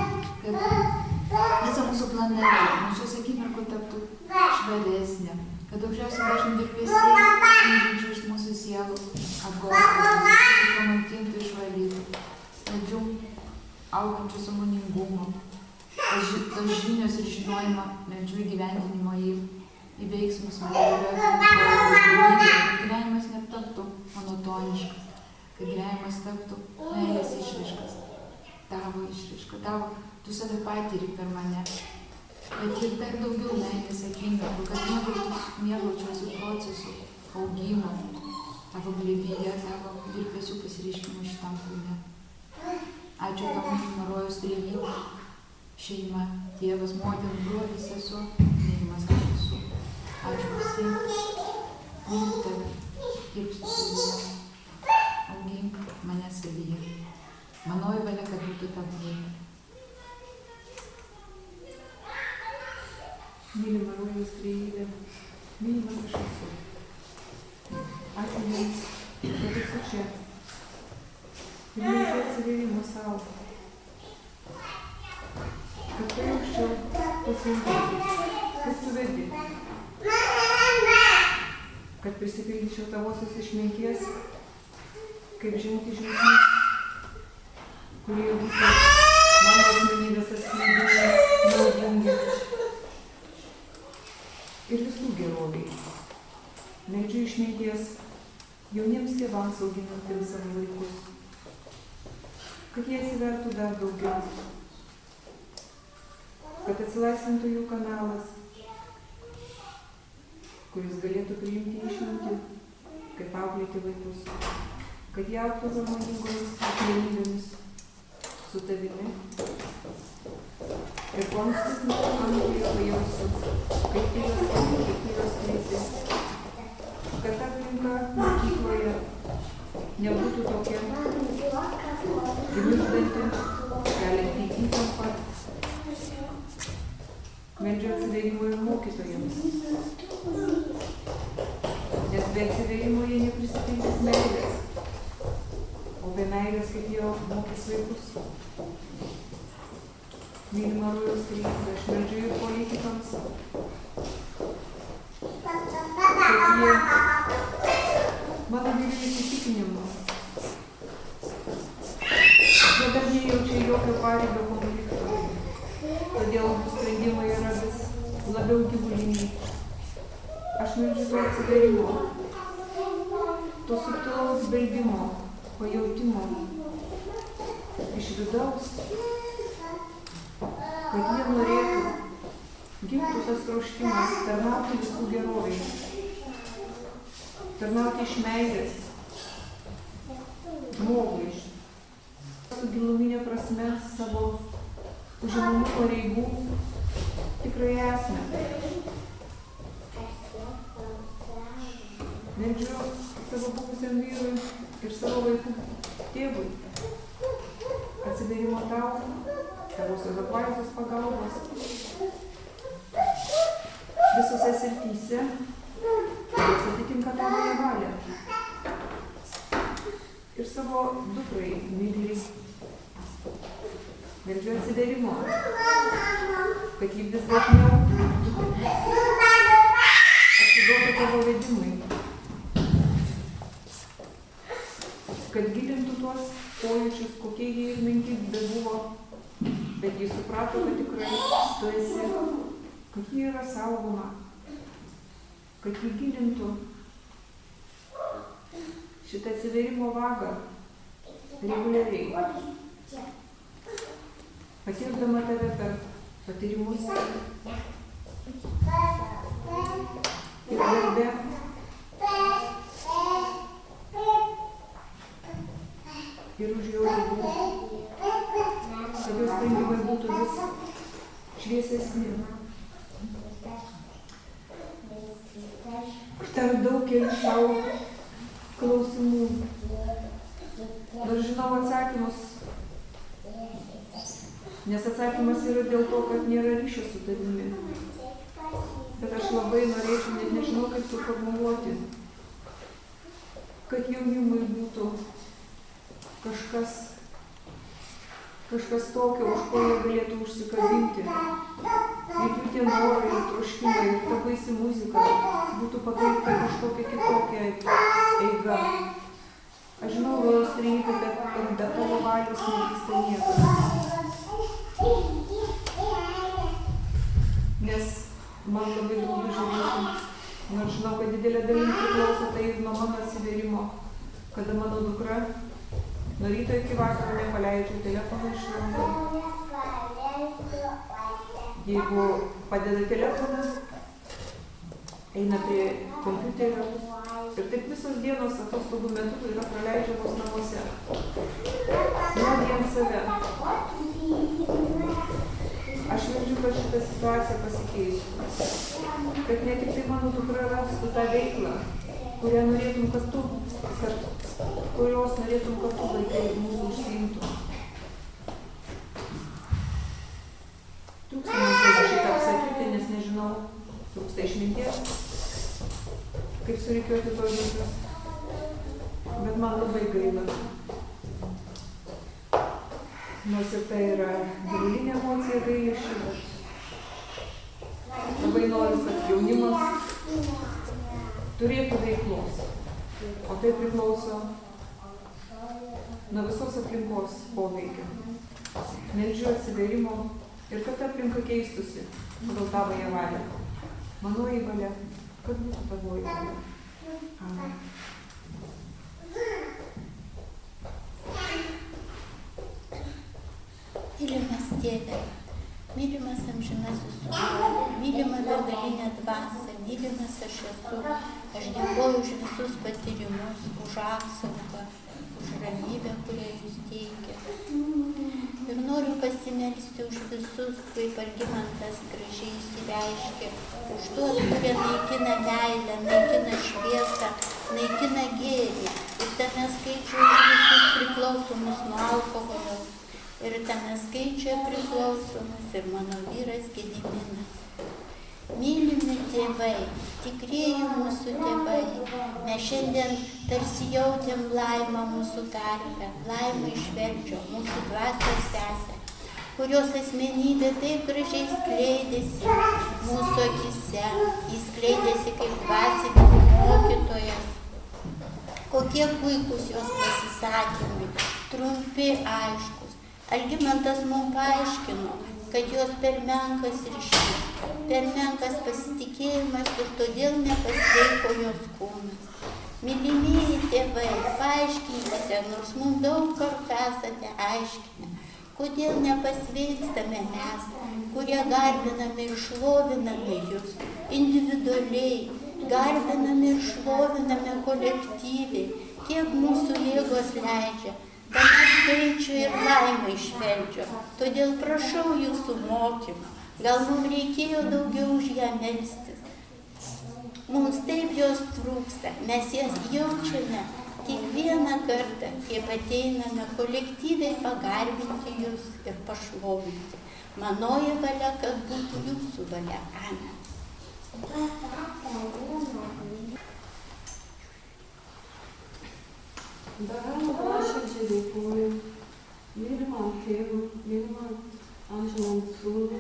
Speaker 8: visa mūsų planeta nuo šios akimirkų taptų švaresnė, kad aukščiausiai dažnai virpesiai, žodžiu iš mūsų sielų, apgautų, pamaitintų, išvalytų. Meldžiu augančių sąmoningumo, tos žinios ir žinojimo, meldžiu įgyvendinimo į veiksmus, kad gyvenimas netaptų monotoniškas, kad gyvenimas taptų meilės išraiškas, tavo išraiška, tu save patiri per mane, bet ir dar daugiau meilės akimirkų, kad mėgaučiausi procesų, augimo, tavo glėbyje, tavo virpesių pasireiškimų šitam kūne. Ačiū tau mūsų Marojos trejybė, šeima, tėvas, motina, brolis, sesuo, mylimas aš esu. Ačiū visiems, myliu tave, dirbsiu savyje, augink mane savyje. Manoji valia, kad būtų tavo valia.
Speaker 3: Mylima Marojos trejybė, mylimas aš esu. Ačiū jums, kad esu čia. Ir meldžiu atsivėrimo savo. Kad tai aukščiau pasiimtus, kad tu vedi. Kad prisipildyčiau tavosios išminties, kaip žengti žingsnius, kurie būtų mano asmenybės atskleidimai naudingi. Ir visų geroviai. Meldžiu išminties jauniems tėvams auginantiems savo vaikus, kad jie atsivertų dar daugiau, kad atsilaisvintų jų kanalas, kuris galėtų priimti išmintį, kaip auklėti vaikus, kad jie augtų harmoningomis asmenybėmis su tavimi. Ir kuo ankstesnį amžiuje pajausiu, kaip tai jos kalba, kaip tai jos kreipia, kad ta aplinka mokykloje nebūtų tokia gniuždanti, kelianti įtampą. Meldžiu atsivėrimo ir mokytojams, nes be atsivėrimo jie neprisipildys meilės, o be meilės kaip jie mokys vaikus. Mylima Marojos trejybė, aš meldžiu ir politikams, kad jie mano giliu įsitikinimu, jie dar nejaučia jokio pareigio konflikto, todėl sprendimai yra vis labiau gyvuliniai. Aš meldžiu to atsivėrimo, to subtilaus beldimo, pajautimo iš vidaus, kad jie norėtų, gimtų tas troškimas tarnauti visų gerovai, tarnauti iš meilės, žmogui, su giluminė prasme savo užimamų pareigų tikrai esmę. Meldžiu savo buvusiam vyrui ir savo vaikų tėvui atsivėrimo tau, tavosios apvaizdos pagalbos visose srityse, kurios atitinka tavoje valią. Ir savo dukrai, Migliai, meldžiu atsivėrimo, kad ji vis dažniau atiduotų tavo vedimui, kad gilintų tuos pojūčius, kokie jie ir menki bebuvo, bet jis suprato, kad tikrai tu esi, kad ji yra saugoma, kad ji gilintų šitą atsivėrimo vagą reguliariai. Patirdama tave per patyrimus ir darbe. Ir už jo ribų, kad jo sprendimai būtų vis šviesesni. Aš dar daug kelių savo klausimų. Dar žinau atsakymus, nes atsakymas yra dėl to, kad nėra ryšio su tavimi. Bet aš labai norėčiau, net nežinau, kaip suformuluoti, kad jaunimui būtų kažkas tokio, už ko jie galėtų užsikabinti. Ir jų tie norai ir troškimai ir ta baisi muzika būtų pakreipta kažkokia kitokia eiga. Aš žinau, Rojaus trejybė, bet be tavo valios nevyksta niekas. Nes man labai daug žavėtų. Nors žinau, kad didelė dalim priklauso tai ir nuo mano atsivėrimo, kada mano dukra nuo ryto iki vakaro nepaleidžiu telefoną iš rankų. Jeigu padeda telefonas, eina prie kompiuterio ir taip visos dienos atostogų metu yra praleidžiamos namuose. Ne vien save. Aš jaučiu, kad šitą situaciją pasikeisiu. Kad ne tik tai mano dukra rastų tą veiklą, kurios norėtum, kad tu vaikai mūsų užsiimtų. Trūksta man šitą apsakyti, nes nežinau, trūksta išminties, kaip surikiuoti to žodžius. Bet man labai gaila. Nors ir tai yra giluminė emocija gailesčio, bet labai noriu, kad jaunimas turėtų veiklos. O tai priklauso nuo visos aplinkos poveikio. Meldžiu atsivėrimo ir kad aplinka keistųsi pagal tavąją valią. Manoji valia, kad būtų tavoji valia. Amen.
Speaker 7: Mylimas Tėve, mylimas amžinasis Sūnau, mylima begalinė dvasia, mylimas aš esu. Aš dėkoju už visus patyrimus, už apsaugą, už ramybę, kurią jūs teikiate. Ir noriu pasimelsti už visus, kaip Algimantas gražiai įsireiškė, už tuos, kurie naikina meilę, naikina šviesą, naikina gėrį. Ir tame skaičiuje visus priklausomus nuo alkoholio. Ir tame skaičiuje priklausomas ir mano vyras Gediminas. Mylimi tėvai, tikrieji mūsų tėvai, mes šiandien tarsi jautėm laimą mūsų tarpe, laimą iš Velčio, mūsų dvasios sesę, kurios asmenybė taip gražiai skleidėsi mūsų akise, jis skleidėsi kaip dvasinis mokytojas. Kokie puikūs jos pasisakymai, trumpi, aiškus. Algimantas mums paaiškino, kad jos per menkas ryšys, per menkas pasitikėjimas ir todėl nepasveiko jos kūnas. Mylimieji tėvai, paaiškinkite, nors mums daug kartų esate aiškinę, kodėl nepasveikstame mes, kurie garbiname ir šloviname jūs individualiai, garbiname ir šloviname kolektyviai, kiek mūsų jėgos leidžia. Tame skaičių ir laimą iš Velčio. Todėl prašau jūsų mokymą. Gal mums reikėjo daugiau už ją melstis. Mums taip jos trūksta. Mes jas jaučiame kiekvieną kartą, kai ateiname kolektyviai pagarbinti jūs ir pašlovinti. Manoji valia, kad būtų jūsų valia. Amen.
Speaker 6: Darano nuoširdžiai dėkoju mylimam tėvui, mylimam amžinam sūnui,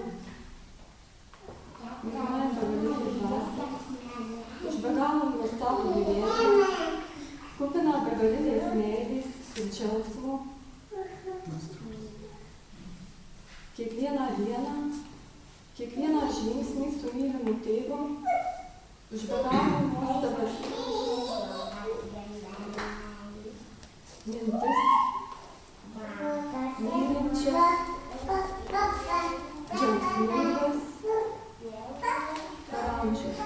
Speaker 6: mylimai begalinei dvasiai, už be galo nuostabų gyvenimą, kupiną begalinės meilės ir džiaugsmo. Kiekvieną dieną, kiekvieną žingsnį su mylimu tėvu, už be galo nuostabas laukiančius.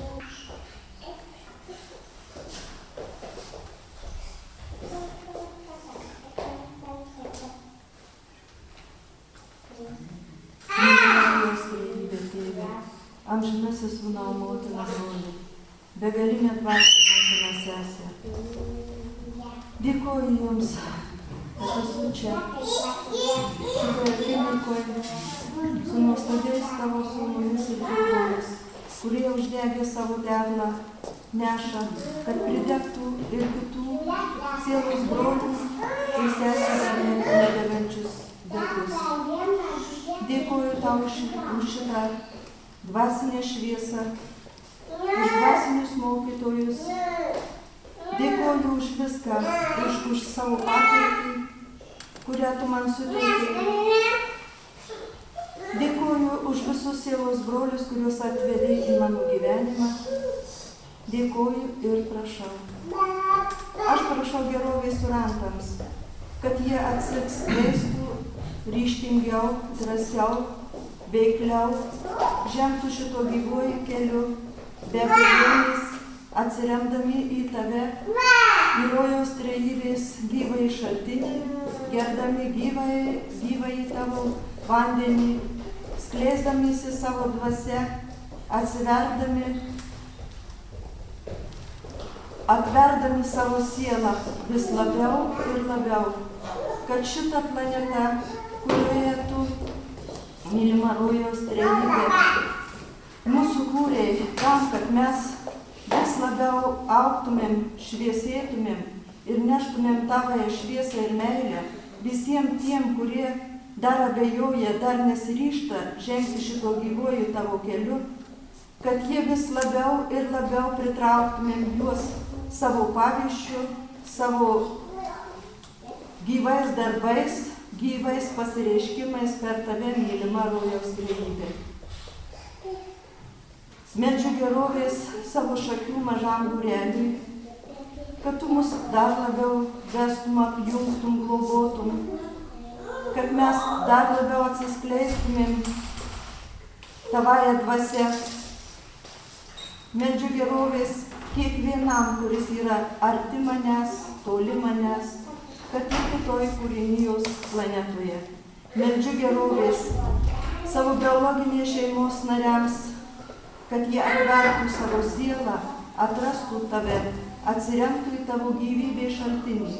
Speaker 6: Marijos trejybė tėve, amžinasis sūnau motina broli, begalinė dvasia motina sesė. Dėkoju Jums, kad esu čia, šitoje klinikoje, su nuostabiais Tavo sūnumis ir dukromis, kurie uždegė savo deglą, neša, kad pridegtų ir kitų sielos brolių ir seserų nedegančius degus. Dėkoju Tau už šitą dvasinę šviesą, už dvasinius mokytojus. Dėkoju už viską, už savo patirtį, kurią Tu man suteikei. Dėkoju už visus sielos brolius, kuriuos atveri į mano gyvenimą. Dėkoju ir prašau. Aš prašau gerovės surantams, kad jie atskleistų ryžtingiau, drąsiau, veikliau, žengtų šito gyvuoju keliu, be abejonės, atsiremdami į Tave, į rojaus trejybės gyvąjį šaltinį, gerdami gyvąjį Tavo vandenį, skleisdamisi savo dvasia, atverdami savo sielą vis labiau ir labiau, kad šita planeta, kurioje Tu, mylima rojaus trejybė, mūsų kūrei tam, kad mes vis labiau augtumėm, šviesėtumėm ir neštumėm Tavąją šviesą ir meilę visiems tiem, kurie dar abejoja, dar nesiryžta žengti šito gyvuoju Tavo keliu, kad jie vis labiau ir labiau pritrauktumėm juos savo pavyzdžiu, savo gyvais darbais, gyvais pasireiškimais per Tave, mylima rojaus trejybė. Meldžiu gerovės savo šakių mažam būreliui, kad Tu mus dar labiau vestum, apjungtum, globotum, kad mes dar labiau atsiskleistumėm Tavąją dvasią. Meldžiu gerovės kiekvienam, kuris yra arti manęs, toli manęs, kad ir kitoj kūrinijos planetoje. Meldžiu gerovės savo biologinės šeimos nariams, kad jie atvertų savo sielą, atrastų Tave, atsiremtų į Tavo gyvybės šaltinį.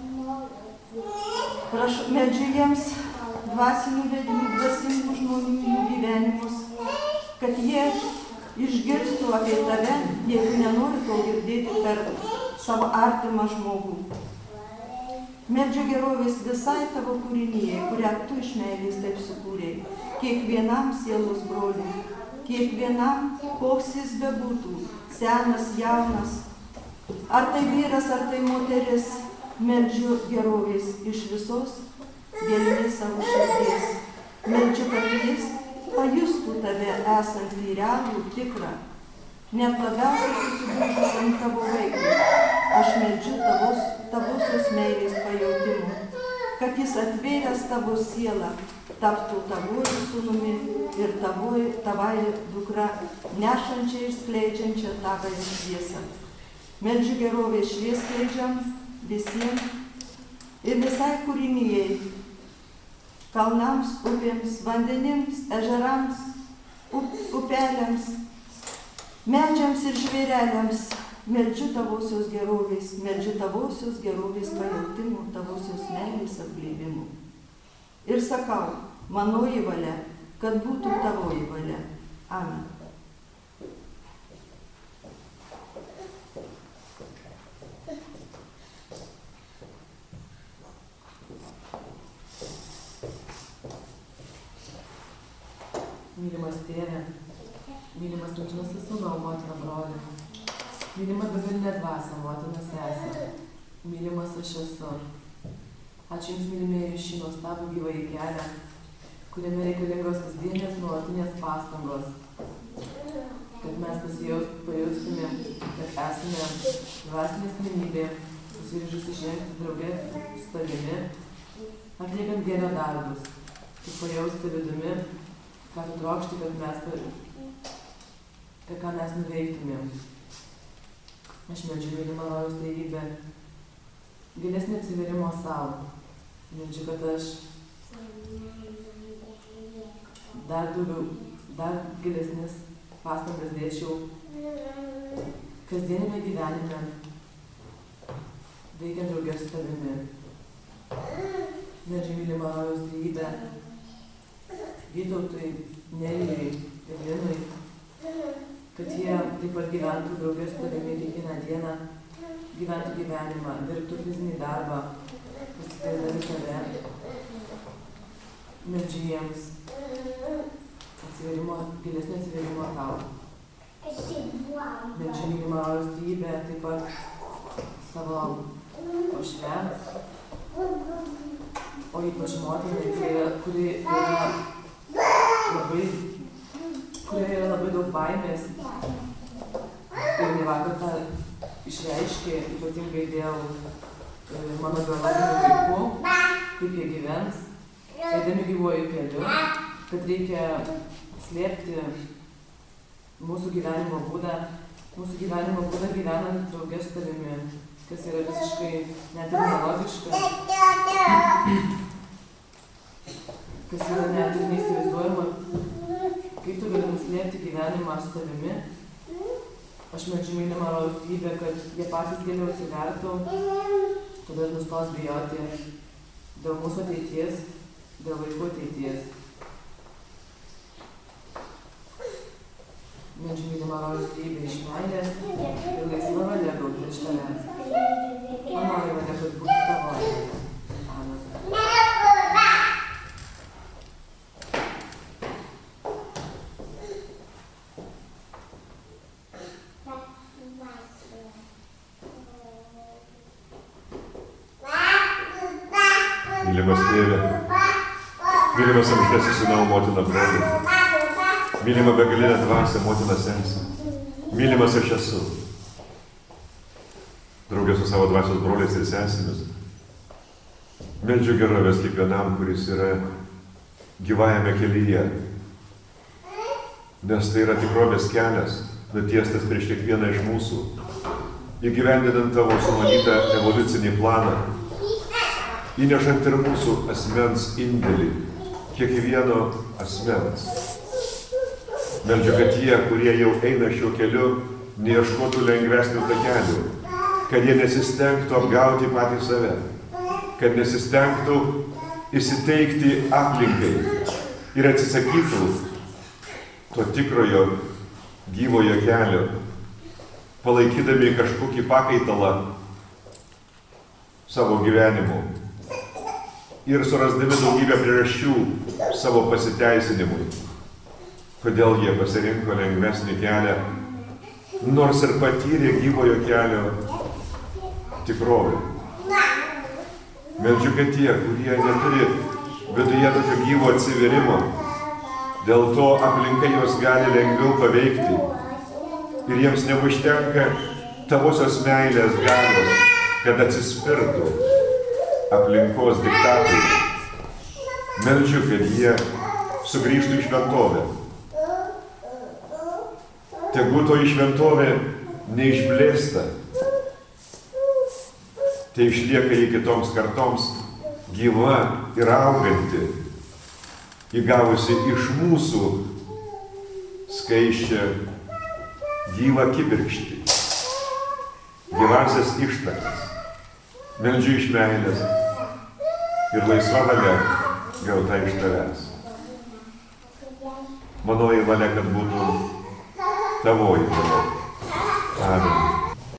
Speaker 6: Meldžiu jiems dvasinių vedimų, dvasingų žmonių jų gyvenimus, kad jie išgirstų apie Tave, jeigu nenori to girdėti per savo artimą žmogų. Meldžiu gerovės visai Tavo kūrinijai, kurią Tu iš meilės taip sukūrei, kiekvienam sielos broliui, kiekvienam, koks jis bebūtų, senas, jaunas, ar tai vyras, ar tai moteris, meldžiu gerovės iš visos gelmės savo širdies. Meldžiu, kad jis pajustų Tave esantį realų, tikrą, net labiausiai susigūžusiam Tavo vaikui. Aš meldžiu Tavosios meilės pajautimu, kad jis atvėręs Tavo sielą, taptų Tavuoju sūnumi ir Tavąją dukrą, nešančią ir skleidžiančią Tavąją šviesą. Meldžiu gerovės šviesleidžiam visiems ir visai kūrinijai, kalnams, upėms, vandenims, ežerams, upeliams, medžiams ir žvėreliams. Meldžiu Tavosios gerovės pajautimų, Tavosios meilės apglėbimų. Ir sakau, manoji valia, kad būtų Tavoji valia. Amen.
Speaker 3: Mylimas Tėve, mylimas amžinasis sūnau, motina broli, mylima begalinė dvasia, motina sesė, mylimas aš esu. Ačiū Jums, mylimieji, už šį nuostabų gyvąjį kelią, kuriame reikalingos kasdienės nuolatinės pastangos, kad mes pajustumėm, kad esame dvasinė asmenybė, pasiryžusi žengti drauge su Tavimi, atliekant gėrio darbus, kaip pajausti vidumi, ką Tu trokšti, kad mes tai ką mes nuveiktumėm. Aš meldžiu mylimą rojaus trejybę, gilesnį atsiverimo savo. Meldžiu, kad aš dar gilesnis pastangas dėčiau kasdienime gyvenime, veikiant draugės su tavimi. Meldžiu mylimą rojaus trejybę, Vytautui, Nelijai ir Linui, kad jie taip pat gyventų draugės su tavimi kiekvieną dieną, gyventų gyvenimą, dirbtų fizinį darbą, pasitikėdami tave. Meldžiu jiems gilesnio atsiverimo tau. Meldžiu mylimą rojaus trejybę taip pat savo uošvėms, o ypač motinai, kurioje yra labai daug baimės. Ir ne vakar tą išreiškė, ypatingai dėl mano biologinių vaikų, kaip jie gyvens, eidami gyvuoju keliu, kad reikia slėpti mūsų gyvenimo būdą gyvenant drauge su tavimi, kas yra visiškai net ir nelogiška, kas yra net ir neįsivaizduojama, kaip tu gali nuslėpti gyvenimą su tavimi. Aš meldžiu mylimą rojaus trejybę, kad jie patys geriau atsivertų, tada nustos bijoti dėl mūsų ateities, dėl vaikų ateities. Meldžiu mylimą rojaus trejybę iš meilės ir laisva valia gauti iš tavęs. Mano valia, kad būtų tavo valia. Amen.
Speaker 1: Mylimas tėve, mylimas amžinasis sūnau, motina broli, mylima begalinė dvasia, motina sensė, mylimas aš esu. Draugė su savo dvasios broliais ir sesėmis, meldžiu gerovės kiekvienam, kuris yra gyvajame kelyje, nes tai yra tikrovės kelias, nutiestas prieš kiekvieną iš mūsų, įgyvendinant tavo sumanytą evoliucinį planą, įnešant ir mūsų asmens indėlį, kiekvieno asmens. Meldžiu, kad tie, kurie jau eina šiuo keliu, neieškotų lengvesnių takelių, kad jie nesistengtų apgauti patį save, kad nesistengtų įsiteikti aplinkai ir atsisakytų to tikrojo gyvojo kelio, palaikydami kažkokį pakaitalą savo gyvenimu ir surasdami daugybę priežasčių savo pasiteisinimui, kodėl jie pasirinko lengvesnį kelią, nors ir patyrė gyvojo kelio tikrovę. Meldžiu, kad tie, kurie neturi viduje tokio gyvo atsiverimo, dėl to aplinka juos gali lengviau paveikti ir jiems neužtenka tavosios meilės galios, kad atsispirtų aplinkos diktatui. Meldžiu, kad jie sugrįžtų į šventovę. Tegu toji šventovė neišblėsta, tai išlieka į kitoms kartoms gyva ir auganti, įgavusi iš mūsų skaisčią gyvą kibirkštį, gyvasias ištakas. Meldžiu iš meilės ir laisva valia gauta iš tavęs. Manoji valia, kad būtų tavoji valia. Amen.